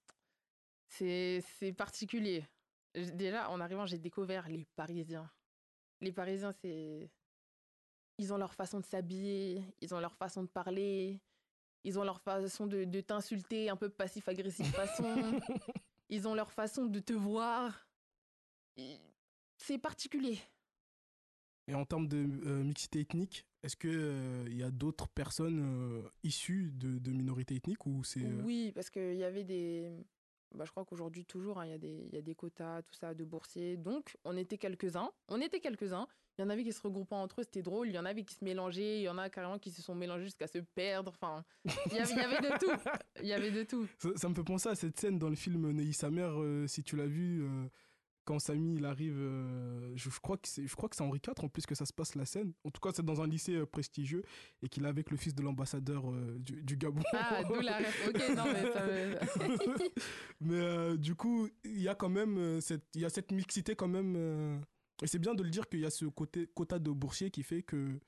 C'est c'est particulier. J- Déjà, en arrivant, j'ai découvert les Parisiens. Les Parisiens, c'est... Ils ont leur façon de s'habiller, ils ont leur façon de parler, ils ont leur façon de, de t'insulter, un peu passif-agressif façon. Ils ont leur façon de te voir. Et c'est particulier. Et en termes de euh, mixité ethnique, est-ce que euh, il y a d'autres personnes euh, issues de, de minorités ethniques ou c'est euh, Oui, parce qu'il y avait des... Bah, je crois qu'aujourd'hui, toujours, hein, il y a des, il y a des quotas, tout ça, de boursiers. Donc, on était quelques-uns. On était quelques-uns. Il y en avait qui se regroupaient entre eux, c'était drôle. Il y en avait qui se mélangeaient. Il y en a carrément qui se sont mélangés jusqu'à se perdre. Enfin, il y avait, il y avait de tout. Il y avait de tout. ça, ça me fait penser à cette scène dans le film Neuilly sa mère, euh, si tu l'as vu, euh, quand Samy il arrive, euh, je, je crois que c'est, je crois que c'est Henri quatre en plus que ça se passe la scène. En tout cas, c'est dans un lycée euh, prestigieux et qu'il est avec le fils de l'ambassadeur euh, du, du Gabon. Ah, d'où la ref. Ok, non, mais ça me... Mais euh, du coup, il y a quand même euh, cette, il y a cette mixité quand même. euh, et c'est bien de le dire qu'il y a ce côté quota de boursiers qui fait que.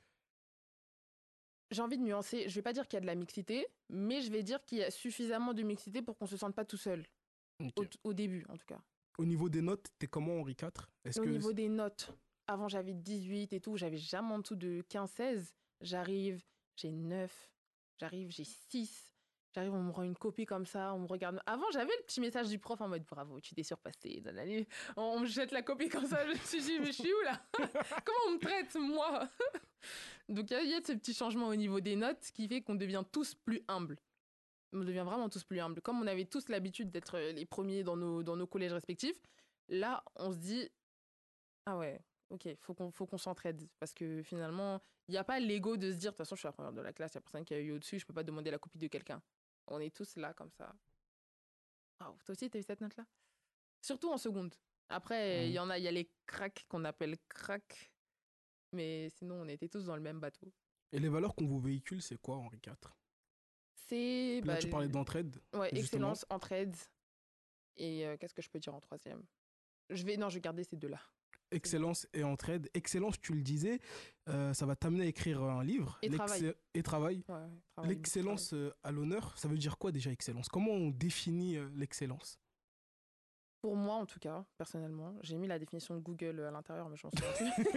J'ai envie de nuancer. Je vais pas dire qu'il y a de la mixité, mais je vais dire qu'il y a suffisamment de mixité pour qu'on se sente pas tout seul. Au, Ok. au début, en tout cas. Au niveau des notes, t'es comment Henri quatre? Est-ce Au que niveau des notes, avant j'avais dix-huit et tout, j'avais jamais en dessous de quinze seize. J'arrive, j'ai neuf. J'arrive, j'ai six. J'arrive, on me rend une copie comme ça, on me regarde. Avant, j'avais le petit message du prof en mode bravo, tu t'es surpassé. Nanani. On me jette la copie comme ça, je me suis dit, mais je suis où là? Comment on me traite, moi? Donc il y, a- il y a de ce petit changement au niveau des notes qui fait qu'on devient tous plus humbles. On devient vraiment tous plus humbles. Comme on avait tous l'habitude d'être euh, les premiers dans nos, dans nos collèges respectifs, là, on se dit, ah ouais, ok, faut qu'on faut qu'on s'entraide. Parce que finalement, il n'y a pas l'ego de se dire, de toute façon, je suis la première de la classe, il n'y a personne qui a eu au-dessus, je peux pas demander la copie de quelqu'un. On est tous là, comme ça. Ah, toi aussi, t'as eu cette note-là? Surtout en seconde. Après, il Mhm. y en a, il y a les cracks qu'on appelle cracks. Mais sinon, on était tous dans le même bateau. Et les valeurs qu'on vous véhicule, c'est quoi Henri quatre? C'est... Là, bah, tu parlais d'entraide. ouais, justement. excellence, entraide. Et euh, qu'est-ce que je peux dire en troisième? Je vais, non, je vais garder ces deux-là. Excellence et entraide. Excellence, tu le disais, euh, ça va t'amener à écrire un livre. Et L'exce- travail. Et travail. Ouais, ouais, travail, L'excellence euh, à l'honneur, ça veut dire quoi déjà excellence? Comment on définit euh, l'excellence? Pour moi, en tout cas, personnellement, j'ai mis la définition de Google à l'intérieur, mais je m'en souviens plus.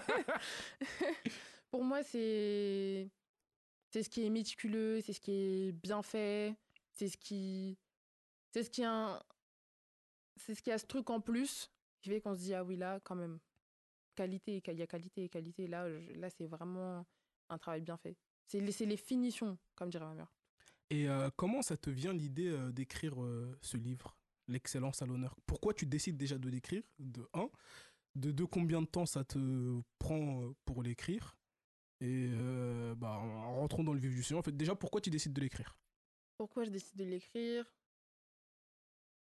Pour moi, c'est c'est ce qui est méticuleux, c'est ce qui est bien fait, c'est ce qui c'est ce qui a un- c'est ce qui a ce truc en plus qui fait qu'on se dit ah oui là quand même qualité, il y a qualité et qualité là je- là c'est vraiment un travail bien fait. C'est les, c'est les finitions comme dirait ma mère. Et euh, comment ça te vient l'idée euh, d'écrire euh, ce livre, L'excellence à l'honneur? Pourquoi tu décides déjà de l'écrire, de un? De deux, combien de temps ça te prend euh, pour l'écrire? Et euh, bah, en rentrant dans le vif du sujet, en fait, déjà, pourquoi tu décides de l'écrire? Pourquoi je décide de l'écrire?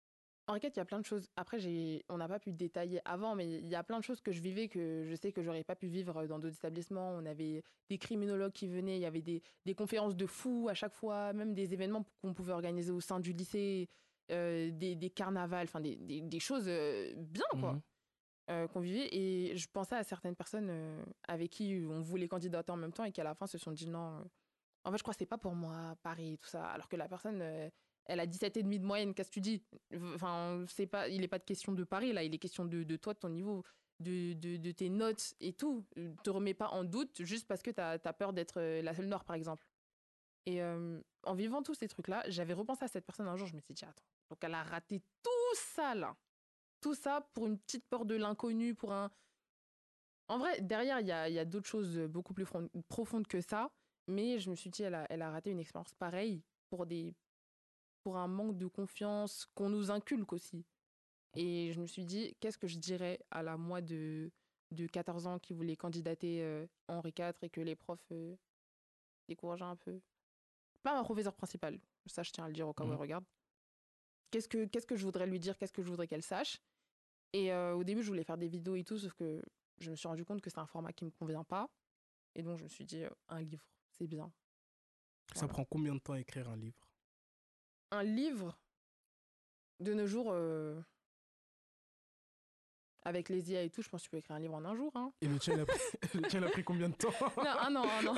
Henri quatre, il y a plein de choses. Après, j'ai... on n'a pas pu détailler avant, mais il y a plein de choses que je vivais que je sais que j'aurais pas pu vivre dans d'autres établissements. On avait des criminologues qui venaient, il y avait des, des conférences de fous à chaque fois, même des événements qu'on pouvait organiser au sein du lycée, euh, des, des carnavals, enfin des, des, des choses euh, bien, quoi, Mhm. euh, qu'on vivait. Et je pensais à certaines personnes euh, avec qui on voulait candidater en même temps et qui à la fin se sont dit non, euh, en fait, je crois que c'est pas pour moi, Paris, tout ça. Alors que la personne, euh, elle a dix-sept et demi de moyenne, qu'est-ce que tu dis? Enfin, c'est pas, il n'est pas de question de Paris, là, il est question de, de toi, de ton niveau, de, de, de tes notes et tout. Ne te remets pas en doute juste parce que tu as peur d'être euh, la seule Nord, par exemple. Et euh, en vivant tous ces trucs-là, j'avais repensé à cette personne un jour, je me suis dit, attends, donc elle a raté tout ça, là. Tout ça pour une petite peur de l'inconnu, pour un... En vrai, derrière, il y a, il y a d'autres choses beaucoup plus fron- profondes que ça. Mais je me suis dit, elle a, elle a raté une expérience pareille pour, des, pour un manque de confiance qu'on nous inculque aussi. Et je me suis dit, qu'est-ce que je dirais à la moi de, de quatorze ans qui voulait candidater euh, Henri quatre et que les profs euh, décourageaient un peu. Pas ma professeure principale, ça je tiens à le dire au cas où elle Mhm. regarde. Qu'est-ce que, qu'est-ce que je voudrais lui dire, qu'est-ce que je voudrais qu'elle sache. Et euh, au début, je voulais faire des vidéos et tout, sauf que je me suis rendu compte que c'est un format qui me convient pas. Et donc, je me suis dit, euh, un livre, c'est bien. Ça Voilà. prend combien de temps à écrire un livre? Un livre, de nos jours, euh, avec les I A et tout, je pense que tu peux écrire un livre en un jour. Hein. Et le tien, il a pris, le tien, il a pris combien de temps? Non, un an, un an.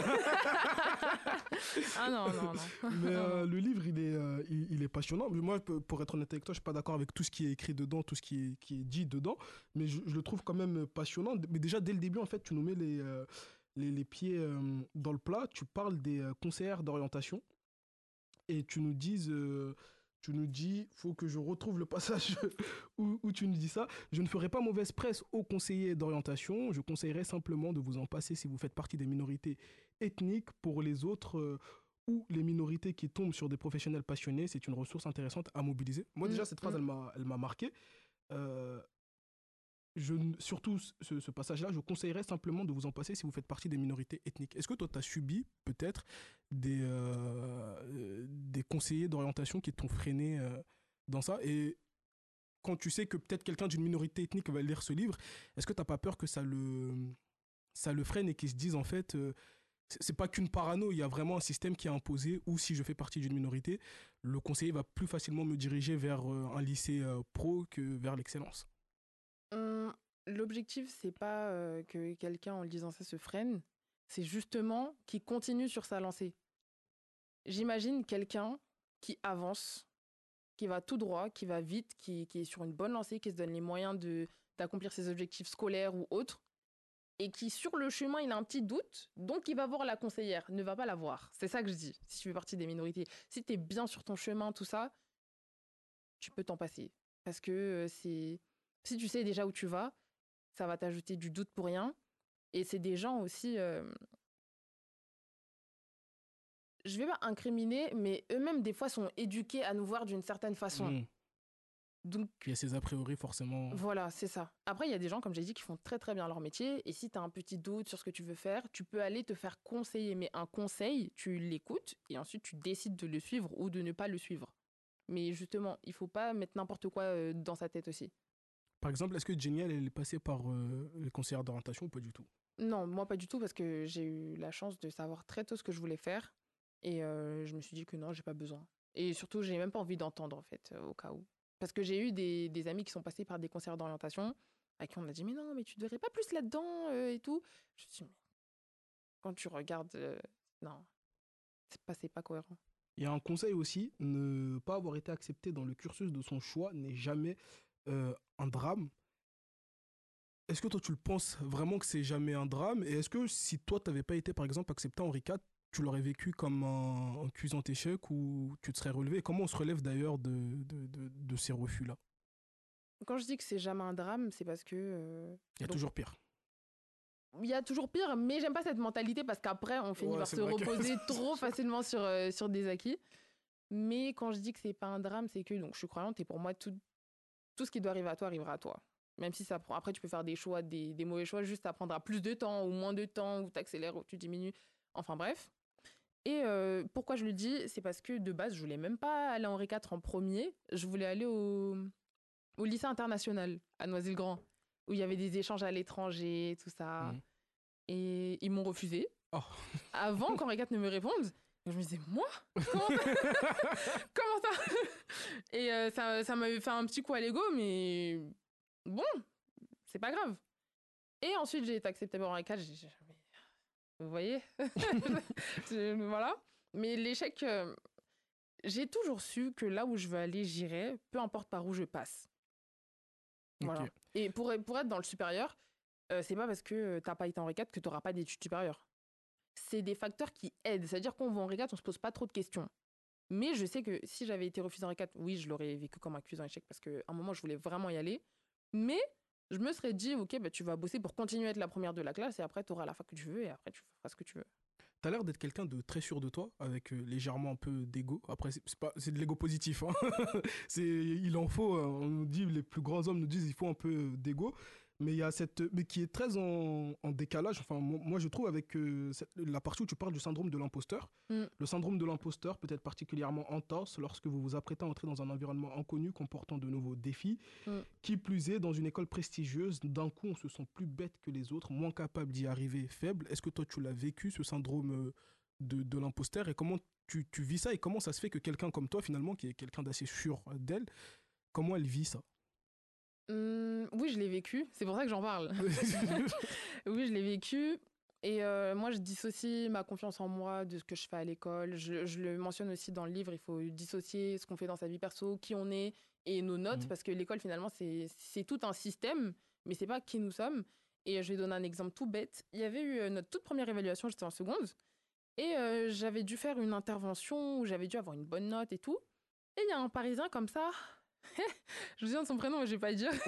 ah non, non, non. Mais Non, euh, non. le livre, il est, euh, il, il est passionnant. Mais moi, pe- pour être honnête avec toi, je suis pas d'accord avec tout ce qui est écrit dedans, tout ce qui est, qui est dit dedans. Mais je, je le trouve quand même passionnant. Mais déjà, dès le début, en fait, tu nous mets les, euh, les, les pieds euh, dans le plat. Tu parles des euh, conseillères d'orientation. Et tu nous dises... euh, tu nous dis, faut que je retrouve le passage où, où tu nous dis ça. Je ne ferai pas mauvaise presse aux conseillers d'orientation. Je conseillerais simplement de vous en passer si vous faites partie des minorités ethniques. Pour les autres, euh, ou les minorités qui tombent sur des professionnels passionnés, c'est une ressource intéressante à mobiliser. Moi, Mm, déjà, cette phrase, mm. elle m'a, elle m'a marqué. Euh, je, surtout ce, ce passage-là, je conseillerais simplement de vous en passer si vous faites partie des minorités ethniques. Est-ce que toi, tu as subi peut-être des, euh, des conseillers d'orientation qui t'ont freiné euh, dans ça? Et quand tu sais que peut-être quelqu'un d'une minorité ethnique va lire ce livre, est-ce que tu n'as pas peur que ça le, ça le freine et qu'il se dise en fait, euh, c'est c'est pas qu'une parano, il y a vraiment un système qui est imposé où si je fais partie d'une minorité, le conseiller va plus facilement me diriger vers euh, un lycée euh, pro que vers l'excellence. Hum, L'objectif, c'est pas euh, que quelqu'un, en lisant ça, se freine. C'est justement qu'il continue sur sa lancée. J'imagine quelqu'un qui avance, qui va tout droit, qui va vite, qui, qui est sur une bonne lancée, qui se donne les moyens de, d'accomplir ses objectifs scolaires ou autres, et qui, sur le chemin, il a un petit doute, donc il va voir la conseillère, ne va pas la voir. C'est ça que je dis, si tu fais partie des minorités. Si tu es bien sur ton chemin, tout ça, tu peux t'en passer. Parce que euh, c'est... si tu sais déjà où tu vas, ça va t'ajouter du doute pour rien. Et c'est des gens aussi... euh, je vais pas incriminer, mais eux-mêmes, des fois, sont éduqués à nous voir d'une certaine façon. Mmh. Donc, Il y a ces a priori forcément. voilà, c'est ça. Après, il y a des gens, comme j'ai dit, qui font très très bien leur métier. Et si tu as un petit doute sur ce que tu veux faire, tu peux aller te faire conseiller. Mais un conseil, tu l'écoutes et ensuite tu décides de le suivre ou de ne pas le suivre. Mais justement, il faut pas mettre n'importe quoi euh, dans sa tête aussi. Par exemple, est-ce que Jenny, elle est passée par euh, les conseillères d'orientation ou pas du tout? Non, moi pas du tout parce que j'ai eu la chance de savoir très tôt ce que je voulais faire. Et euh, je me suis dit que non, j'ai pas besoin. Et surtout, j'ai même pas envie d'entendre en fait, euh, au cas où. Parce que j'ai eu des, des amis qui sont passés par des conseillers d'orientation à qui on a dit mais non, mais tu devrais pas plus là-dedans euh, et tout. Je me suis dit, mais quand tu regardes, euh, non, c'est pas, c'est pas cohérent. Il y a un conseil aussi, ne pas avoir été accepté dans le cursus de son choix n'est jamais euh, un drame. Est-ce que toi, tu le penses vraiment que c'est jamais un drame? Et est-ce que si toi, tu n'avais pas été, par exemple, accepté en Henri quatre, tu l'aurais vécu comme un, un cuisant échec ou tu te serais relevé? Et comment on se relève d'ailleurs de, de, de, de ces refus-là? Quand je dis que c'est jamais un drame, c'est parce que euh, Il y a donc, toujours pire. il y a toujours pire, mais j'aime pas cette mentalité parce qu'après on finit Ouais, par c'est se vrai que- reposer trop facilement sur, euh, sur des acquis. Mais quand je dis que c'est pas un drame, c'est que donc je suis croyante et pour moi tout, tout ce qui doit arriver à toi arrivera à toi. Même si ça prend. Après, tu peux faire des choix, des, des mauvais choix, juste ça prendra plus de temps ou moins de temps, ou t'accélères ou tu diminues. Enfin bref. Et euh, pourquoi je le dis, c'est parce que de base, je voulais même pas aller en Henri quatre en premier. Je voulais aller au, au lycée international à Noisy-le-Grand, où il y avait des échanges à l'étranger, tout ça. Mhm. Et ils m'ont refusé. Oh. Avant qu'Henri quatre ne me réponde. Et je me disais, moi Comment ça, Comment ça Et euh, ça, ça m'avait fait un petit coup à l'ego, mais bon, c'est pas grave. Et ensuite, j'ai été acceptée par Henri quatre. J'ai, j'ai, mais, vous voyez Je- Voilà. Mais l'échec, euh, j'ai toujours su que là où je veux aller, j'irai, peu importe par où je passe. Voilà. Ok. Et pour, pour être dans le supérieur, euh, c'est pas parce que euh, t'as pas été Henri quatre que t'auras pas d'études supérieures. C'est des facteurs qui aident. C'est-à-dire qu'on va en Henri quatre, on se pose pas trop de questions. Mais je sais que si j'avais été refusée en Henri quatre, oui, je l'aurais vécu comme un cuisant échec parce qu'à un moment, je voulais vraiment y aller. Mais je me serais dit, ok, bah, tu vas bosser pour continuer à être la première de la classe et après, tu auras la fac que tu veux et après, tu feras ce que tu veux. T'as l'air d'être quelqu'un de très sûr de toi, avec euh, légèrement un peu d'ego. Après, c'est, c'est, pas, c'est de l'ego positif. Hein. c'est, il en faut, euh, on nous dit, les plus grands hommes nous disent, il faut un peu euh, d'ego. Mais il y a cette, mais qui est très en, en décalage. Enfin, moi, moi, je trouve avec euh, cette- la partie où tu parles du syndrome de l'imposteur. Mm. Le syndrome de l'imposteur peut être particulièrement intense lorsque vous vous apprêtez à entrer dans un environnement inconnu comportant de nouveaux défis. Mm. Qui plus est, dans une école prestigieuse, d'un coup, on se sent plus bête que les autres, moins capable d'y arriver, faible. Est-ce que toi, tu l'as vécu, ce syndrome euh, de, de l'imposteur, et comment tu, tu vis ça, et comment ça se fait que quelqu'un comme toi, finalement, qui est quelqu'un d'assez sûr d'elle, comment elle vit ça? Hum, oui, je l'ai vécu. C'est pour ça que j'en parle. Oui, je l'ai vécu. Et euh, moi, je dissocie ma confiance en moi de ce que je fais à l'école. Je, je le mentionne aussi dans le livre, il faut dissocier ce qu'on fait dans sa vie perso, qui on est et nos notes, Mhm. parce que l'école, finalement, c'est, c'est tout un système, mais c'est pas qui nous sommes. Et je vais donner un exemple tout bête. Il y avait eu euh, notre toute première évaluation, j'étais en seconde, et euh, j'avais dû faire une intervention où j'avais dû avoir une bonne note et tout. Et il y a un Parisien comme ça, je me souviens de son prénom, mais je vais pas le dire.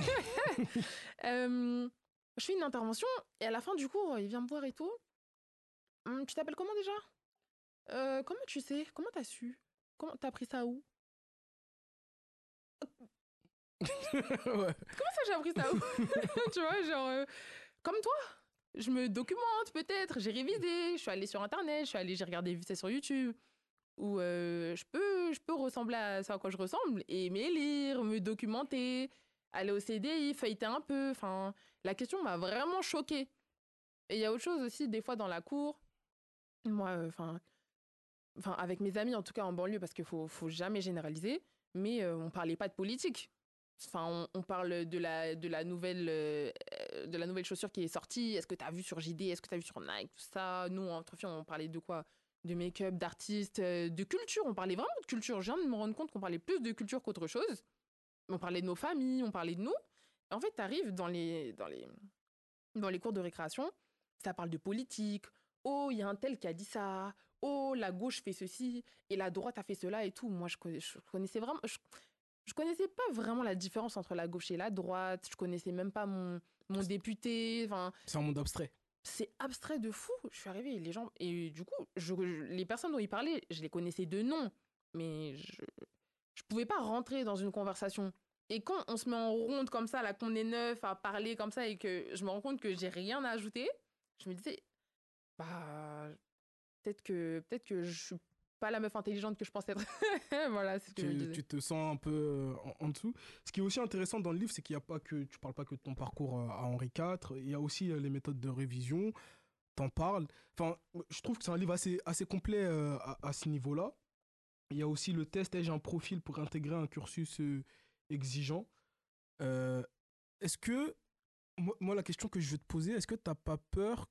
Euh, je fais une intervention et à la fin du cours, il vient me voir et tout. Hum, tu t'appelles comment déjà? Euh, comment tu sais? Comment t'as su? Comment t'as appris ça où? Ouais. Comment ça j'ai appris ça où? Tu vois, genre, euh, comme toi. Je me documente peut-être, j'ai révisé, je suis allée sur internet, je suis allée, j'ai regardé vite fait sur YouTube. Où euh, je peux, je peux ressembler à ce à quoi je ressemble, et aimer lire, me documenter, aller au C D I, feuilleter un peu. Enfin, la question m'a vraiment choquée. Et il y a autre chose aussi, des fois dans la cour, moi, enfin, enfin avec mes amis, en tout cas en banlieue, parce qu'il faut, faut jamais généraliser, mais euh, on parlait pas de politique. Enfin, on, on parle de la, de, la nouvelle, euh, de la nouvelle chaussure qui est sortie. Est-ce que tu as vu sur J D? Est-ce que tu as vu sur Nike? Tout ça. Nous, entre filles, on parlait de quoi? De make-up, d'artistes, euh, de culture. On parlait vraiment de culture. Je viens de me rendre compte qu'on parlait plus de culture qu'autre chose. On parlait de nos familles, on parlait de nous. Et en fait, tu arrives dans les, dans, les, dans les cours de récréation, ça parle de politique. Oh, il y a un tel qui a dit ça. Oh, la gauche fait ceci et la droite a fait cela et tout. Moi, je, connais, je connaissais vraiment... Je, je connaissais pas vraiment la différence entre la gauche et la droite. Je connaissais même pas mon, mon député. Enfin, C'est un monde abstrait. c'est abstrait de fou. Je suis arrivée, les gens... Et du coup, je, je- les personnes dont ils parlaient, je les connaissais de nom. Mais je, je pouvais pas rentrer dans une conversation. Et quand on se met en ronde comme ça, là, qu'on est neuf à parler comme ça et que je me rends compte que j'ai rien à ajouter, je me disais, bah, peut-être que, peut-être que je suis pas la meuf intelligente que je pense être. Voilà, c'est ce que je me Tu, disais. tu te sens un peu euh, en, en dessous. Ce qui est aussi intéressant dans le livre, c'est qu'il y a pas que tu parles pas que de ton parcours euh, à Henri quatre. Il y a aussi euh, les méthodes de révision. T'en parles. Enfin, je trouve que c'est un livre assez assez complet euh, à, à ce niveau-là. Il y a aussi le test. Ai-je un profil pour intégrer un cursus euh, exigeant? Euh, Est-ce que moi, moi, la question que je veux te poser, est-ce que t'as pas peur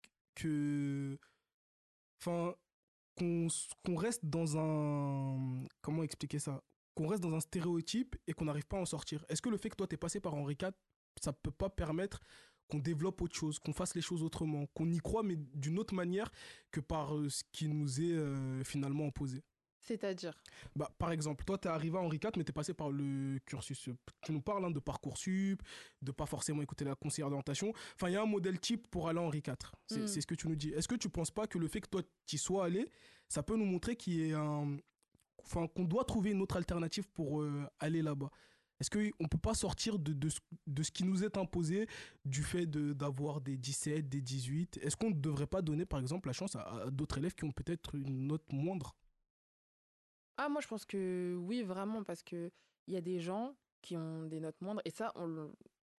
que, enfin, qu'on s- qu'on reste dans un... Comment expliquer ça? Qu'on reste dans un stéréotype et qu'on n'arrive pas à en sortir. Est-ce que le fait que toi, t'es passé par Henri quatre, ça peut pas permettre qu'on développe autre chose, qu'on fasse les choses autrement, qu'on y croit, mais d'une autre manière que par euh, ce qui nous est euh, finalement imposé? C'est-à-dire. Bah, par exemple, toi, t'es arrivé à Henri quatre, mais t'es passé par le cursus. Tu nous parles hein, de Parcoursup, de pas forcément écouter la conseillère d'orientation. Enfin, il y a un modèle type pour aller à Henri quatre. C'est Mm. c'est ce que tu nous dis. Est-ce que tu penses pas que le fait que toi, tu y sois allé, ça peut nous montrer qu'il y a un... enfin, qu'on doit trouver une autre alternative pour euh, aller là-bas? Est-ce qu'on ne peut pas sortir de, de, ce, de ce qui nous est imposé, du fait de- d'avoir des dix-sept, des dix-huit? Est-ce qu'on ne devrait pas donner, par exemple, la chance à, à d'autres élèves qui ont peut-être une note moindre? Ah, moi, je pense que oui, vraiment, parce que il y a des gens qui ont des notes moindres. Et ça, on le...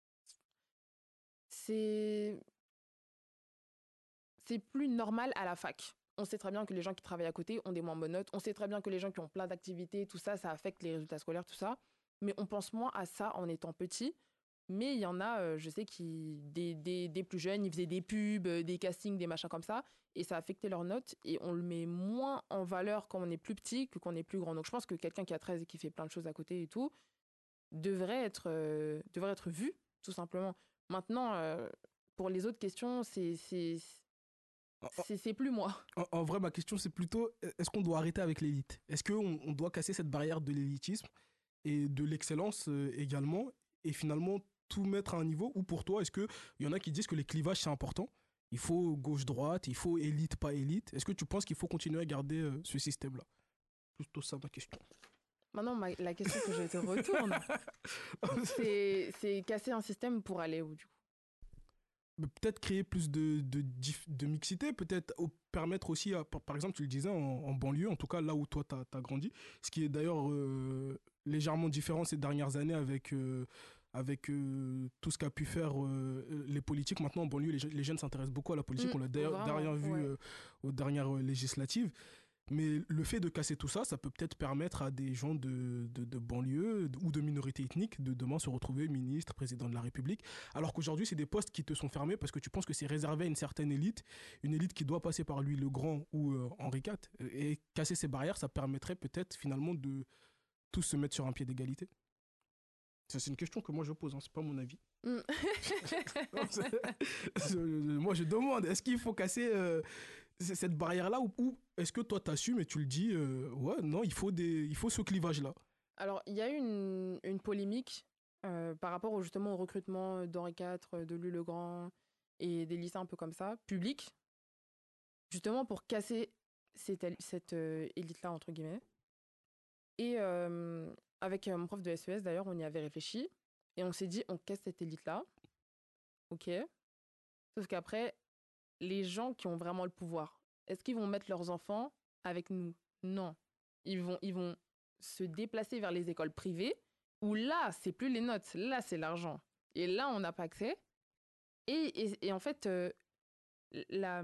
c'est... c'est plus normal à la fac. On sait très bien que les gens qui travaillent à côté ont des moins bonnes notes. On sait très bien que les gens qui ont plein d'activités, tout ça, ça affecte les résultats scolaires, tout ça. Mais on pense moins à ça en étant petit. Mais il y en a, euh, je sais, qui, des, des, des plus jeunes, ils faisaient des pubs, euh, des castings, des machins comme ça. Et ça affectait leurs notes. Et on le met moins en valeur quand on est plus petit que quand on est plus grand. Donc je pense que quelqu'un qui a treize et qui fait plein de choses à côté et tout, devrait être, euh, devrait être vu, tout simplement. Maintenant, euh, pour les autres questions, c'est... c'est C'est, c'est plus moi. En, en vrai, ma question, c'est plutôt, est-ce qu'on doit arrêter avec l'élite? Est-ce qu'on on doit casser cette barrière de l'élitisme et de l'excellence euh, également, et finalement tout mettre à un niveau où pour toi, est-ce qu'il y en a qui disent que les clivages, c'est important? Il faut gauche-droite, il faut élite, pas élite. Est-ce que tu penses qu'il faut continuer à garder euh, ce système-là? Plutôt ça, ma question. Maintenant, ma, la question que je te retourne, c'est, c'est casser un système pour aller où, du coup? Peut-être créer plus de, de, de mixité, peut-être permettre aussi, à, par, par exemple, tu le disais, en, en banlieue, en tout cas là où toi tu as grandi, ce qui est d'ailleurs euh, légèrement différent ces dernières années avec, euh, avec euh, tout ce qu'a pu faire euh, les politiques. Maintenant, en banlieue, les, les jeunes s'intéressent beaucoup à la politique, mmh, on l'a d'ailleurs, derrière vu ouais. euh, aux dernières législatives. Mais le fait de casser tout ça, ça peut peut-être permettre à des gens de, de, de banlieue ou de minorités ethniques de demain se retrouver ministre, président de la République. Alors qu'aujourd'hui, c'est des postes qui te sont fermés parce que tu penses que c'est réservé à une certaine élite, une élite qui doit passer par lui le Grand ou euh, Henri quatre. Et casser ces barrières, ça permettrait peut-être finalement de tous se mettre sur un pied d'égalité. Ça, c'est une question que moi je pose, hein, c'est pas mon avis. Mm. Moi je demande, est-ce qu'il faut casser... Euh, cette barrière-là ou, ou est-ce que toi t'assumes et tu le dis euh, ouais non il faut des il faut ce clivage-là? Alors il y a eu une, une polémique euh, par rapport au, justement au recrutement d'Henri quatre, de Louis le Grand et des lycées un peu comme ça publics, justement pour casser cette, cette euh, élite-là entre guillemets. Et euh, avec mon prof de S E S d'ailleurs, on y avait réfléchi et on s'est dit on casse cette élite-là, ok, sauf qu'après les gens qui ont vraiment le pouvoir, est-ce qu'ils vont mettre leurs enfants avec nous? Non. Ils vont, ils vont se déplacer vers les écoles privées où là, c'est plus les notes, là, c'est l'argent. Et là, on n'a pas accès. Et, et, et en fait, euh, la,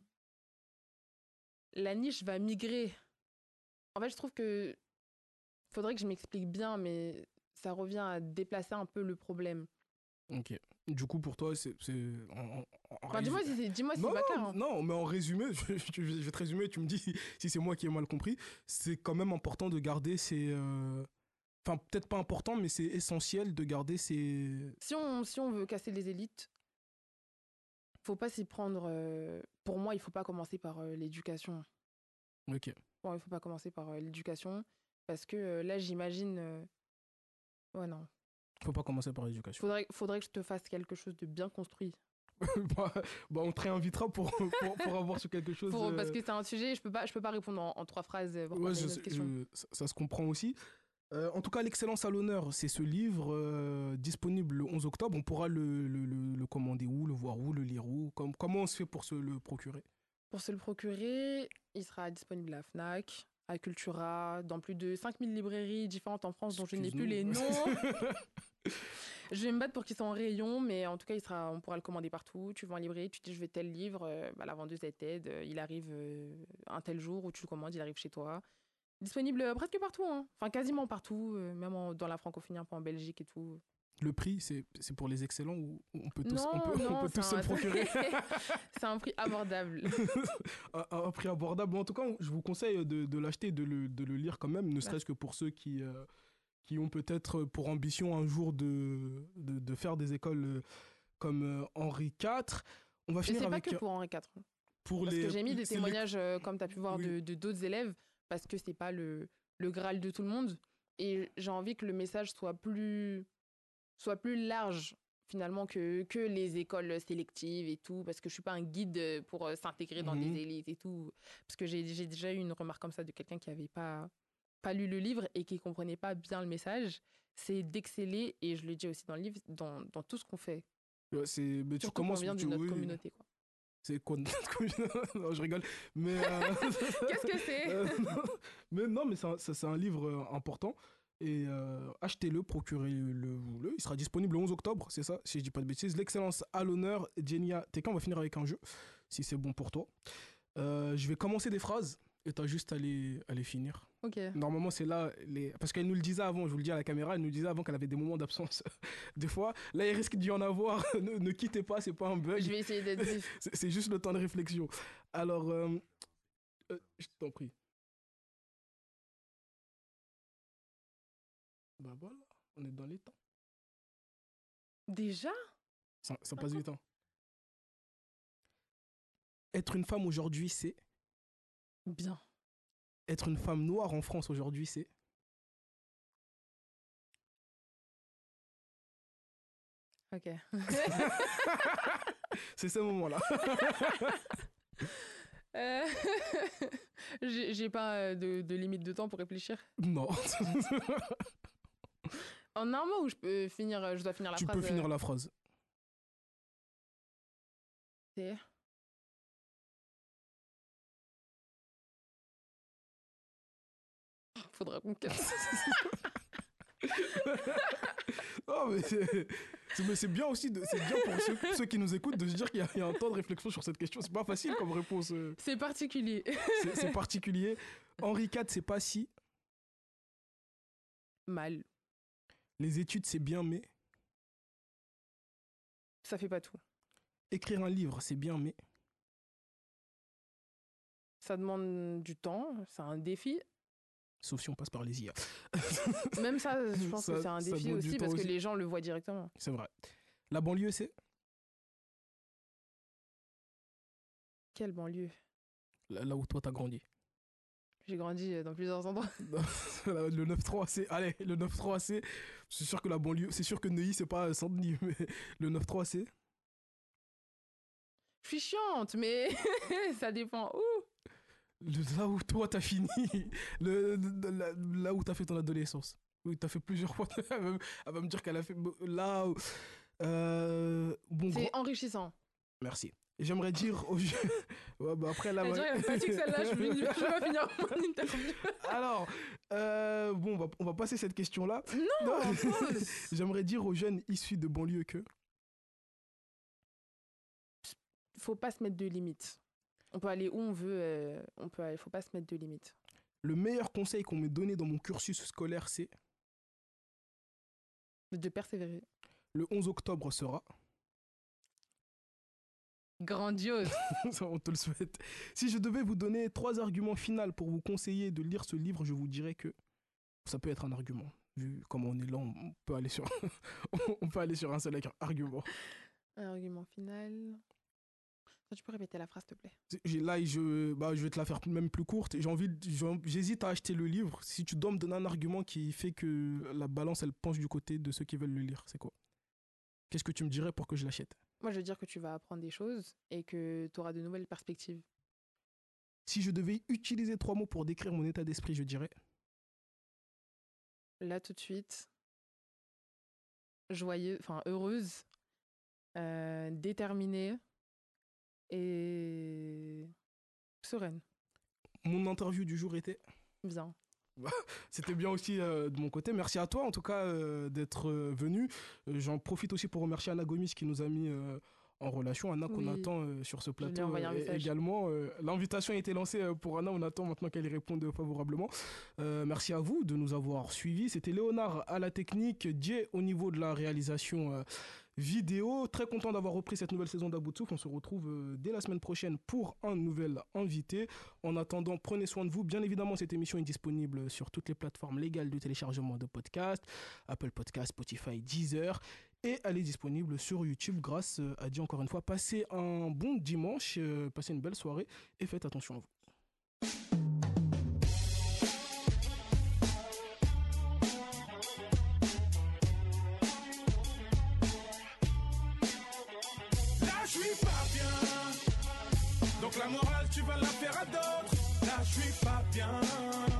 la niche va migrer. En fait, je trouve que faudrait que je m'explique bien, mais ça revient à déplacer un peu le problème. Ok. Du coup, pour toi, c'est... c'est en, en, en enfin, dis-moi si c'est, dis-moi si non, c'est pas clair. Hein. Non, mais en résumé, je, je, je vais te résumer, tu me dis si, si c'est moi qui ai mal compris. C'est quand même important de garder ces... Euh... Enfin, peut-être pas important, mais c'est essentiel de garder ces... Si on, si on veut casser les élites, faut pas s'y prendre... Euh... Pour moi, il faut pas commencer par euh, l'éducation. Ok. Bon, il faut pas commencer par euh, l'éducation, parce que euh, là, j'imagine... Euh... Ouais, non. Faut pas commencer par l'éducation. Faudrait, faudrait que je te fasse quelque chose de bien construit. bah, bah, on te réinvitera pour, pour, pour avoir sur quelque chose. Pour, euh... Parce que c'est un sujet, je peux pas, je peux pas répondre en, en trois phrases. Ouais, je, je, ça, ça se comprend aussi. Euh, en tout cas, L'excellence à l'honneur, c'est ce livre euh, disponible le onze octobre. On pourra le, le, le, le commander où, le voir où, le lire où? Comme, comment on se fait pour se le procurer? Pour se le procurer, il sera disponible à Fnac, à Cultura, dans plus de cinq mille librairies différentes en France dont je n'ai plus les noms. Je vais me battre pour qu'ils soient en rayon, mais en tout cas, il sera, on pourra le commander partout. Tu vas en librairie, tu dis je veux tel livre, euh, bah, la vendeuse elle t'aide, euh, il arrive euh, un tel jour où tu le commandes, il arrive chez toi. Disponible euh, presque partout, hein. Enfin quasiment partout, euh, même en, dans la francophonie, un peu en Belgique et tout. Le prix, c'est, c'est pour les excellents ou on peut tous, non, on peut, non, on peut tous se le procurer? C'est un prix abordable. un, un prix abordable. En tout cas, je vous conseille de, de l'acheter, de le, de le lire quand même, ne serait-ce que pour ceux qui, euh, qui ont peut-être pour ambition un jour de, de, de faire des écoles comme euh, Henri quatre. On va finir Et c'est avec... pas que pour Henri quatre. Pour parce les, que j'ai mis des témoignages, les... euh, comme tu as pu voir, oui. de, de d'autres élèves, parce que c'est pas le, le Graal de tout le monde. Et j'ai envie que le message soit plus... soit plus large finalement que, que les écoles sélectives et tout, parce que je suis pas un guide pour euh, s'intégrer dans mmh. des élites et tout, parce que j'ai, j'ai déjà eu une remarque comme ça de quelqu'un qui avait pas, pas lu le livre et qui comprenait pas bien le message. C'est d'exceller, et je le dis aussi dans le livre, dans, dans tout ce qu'on fait. Ouais, c'est, mais tu Surtout commences, quand on vient tu, de notre oui. communauté, quoi. C'est quoi notre communauté? Non, je rigole. Mais, euh... Qu'est-ce que c'est? euh, non. Mais non, mais c'est un, c'est, c'est un livre important. Et euh, achetez-le, procurez-le. Il sera disponible le onze octobre, c'est ça, si je dis pas de bêtises. L'excellence à l'honneur, Jenia T K. On va finir avec un jeu, si c'est bon pour toi. Euh, je vais commencer des phrases et t'as juste à les, à les finir. Ok. Normalement, c'est là, les... parce qu'elle nous le disait avant, je vous le dis à la caméra, elle nous disait avant qu'elle avait des moments d'absence. Des fois, là, il risque d'y en avoir. ne, ne quittez pas, c'est pas un bug. Je vais essayer d'être vif. c'est, c'est juste le temps de réflexion. Alors, euh, euh, je t'en prie. Bah voilà, on est dans les temps. Déjà? Ça, ça passe vite, hein. Être une femme aujourd'hui, c'est... Bien. Être une femme noire en France aujourd'hui, c'est... Ok. C'est ce moment-là. Euh, j'ai, j'ai pas de, de limite de temps pour réfléchir. Non. En un mot, ou je peux finir, je dois finir la Tu phrase. peux finir la phrase. C'est... Faudra qu'on casse. Non, mais c'est, c'est, mais c'est bien aussi, de, c'est bien pour ceux, ceux qui nous écoutent de se dire qu'il y a, il y a un temps de réflexion sur cette question. C'est pas facile comme réponse. euh. C'est particulier. C'est, c'est particulier. Henri quatre, c'est pas si. Mal. Les études, c'est bien, mais. Ça fait pas tout. Écrire un livre, c'est bien, mais. Ça demande du temps, c'est un défi. Sauf si on passe par les I A. Même ça, je pense Ça- que c'est un ça défi demande du aussi temps parce que aussi. les gens le voient directement. C'est vrai. La banlieue, c'est. Quelle banlieue? Là, là où toi, t'as grandi. J'ai grandi dans plusieurs endroits. Le neuf trois, c'est. Allez, le neuf trois, c'est. C'est sûr que la banlieue. C'est sûr que Neuilly, c'est pas Saint-Denis, mais le neuf trois, c'est. Je suis chiante, mais ça dépend où. Le- là où toi t'as fini, le, le- là, là où t'as fait ton adolescence, où t'as fait plusieurs fois, elle va, me- elle va me dire qu'elle a fait là où, euh, bon, C'est grand- enrichissant. merci. J'aimerais dire, au- ouais, bah après là, Elle ouais. dirait, elle fatigue celle-là, je vais, je vais pas finir mon interview. Alors, euh, bon, on va, on va passer cette question-là. Non, pause. J'aimerais dire aux jeunes issus de banlieue que Faut pas se mettre de limites. On peut aller où on veut, euh, on peut aller, faut pas se mettre de limites. le meilleur conseil qu'on m'ait donné dans mon cursus scolaire, c'est De persévérer. le onze octobre sera. Grandiose. Ça, on te le souhaite. Si je devais vous donner trois arguments finaux pour vous conseiller de lire ce livre, je vous dirais que ça peut être un argument. Vu comment on est là, on peut aller sur, on peut aller sur un seul argument. Un argument final. Attends, tu peux répéter la phrase, s'il te plaît? J'ai- Là, je, bah, je vais te la faire même plus courte. J'ai envie, de- j'ai- j'hésite à acheter le livre. Si tu dois me donner un argument qui fait que la balance, elle penche du côté de ceux qui veulent le lire, c'est quoi? Qu'est-ce que tu me dirais pour que je l'achète? Moi, je veux dire que tu vas apprendre des choses et que tu auras de nouvelles perspectives. Si je devais utiliser trois mots pour décrire mon état d'esprit, je dirais Là, tout de suite, joyeuse, enfin heureuse, euh, déterminée et sereine. mon interview du jour était. Bien. C'était bien aussi euh, de mon côté. Merci à toi en tout cas euh, d'être euh, venu. Euh, j'en profite aussi pour remercier Anna Gomis qui nous a mis euh, en relation. Anna qu'on Oui. attend euh, sur ce lui ai plateau envoyé un euh, message. également. Euh, l'invitation a été lancée euh, pour Anna. On attend maintenant qu'elle y réponde favorablement. Euh, merci à vous de nous avoir suivis. C'était Léonard à la technique, Dieu au niveau de la réalisation euh, vidéo. Très content d'avoir repris cette nouvelle saison d'À bout de souffle. On se retrouve euh, dès la semaine prochaine pour un nouvel invité. En attendant, prenez soin de vous. Bien évidemment, cette émission est disponible sur toutes les plateformes légales de téléchargement de podcasts, Apple Podcasts, Spotify, Deezer. Et elle est disponible sur YouTube grâce euh, à Dieu encore une fois. Passez un bon dimanche, euh, passez une belle soirée et faites attention à vous. Là, je suis pas bien. Donc la morale, tu vas la faire à d'autres. Là, je suis pas bien.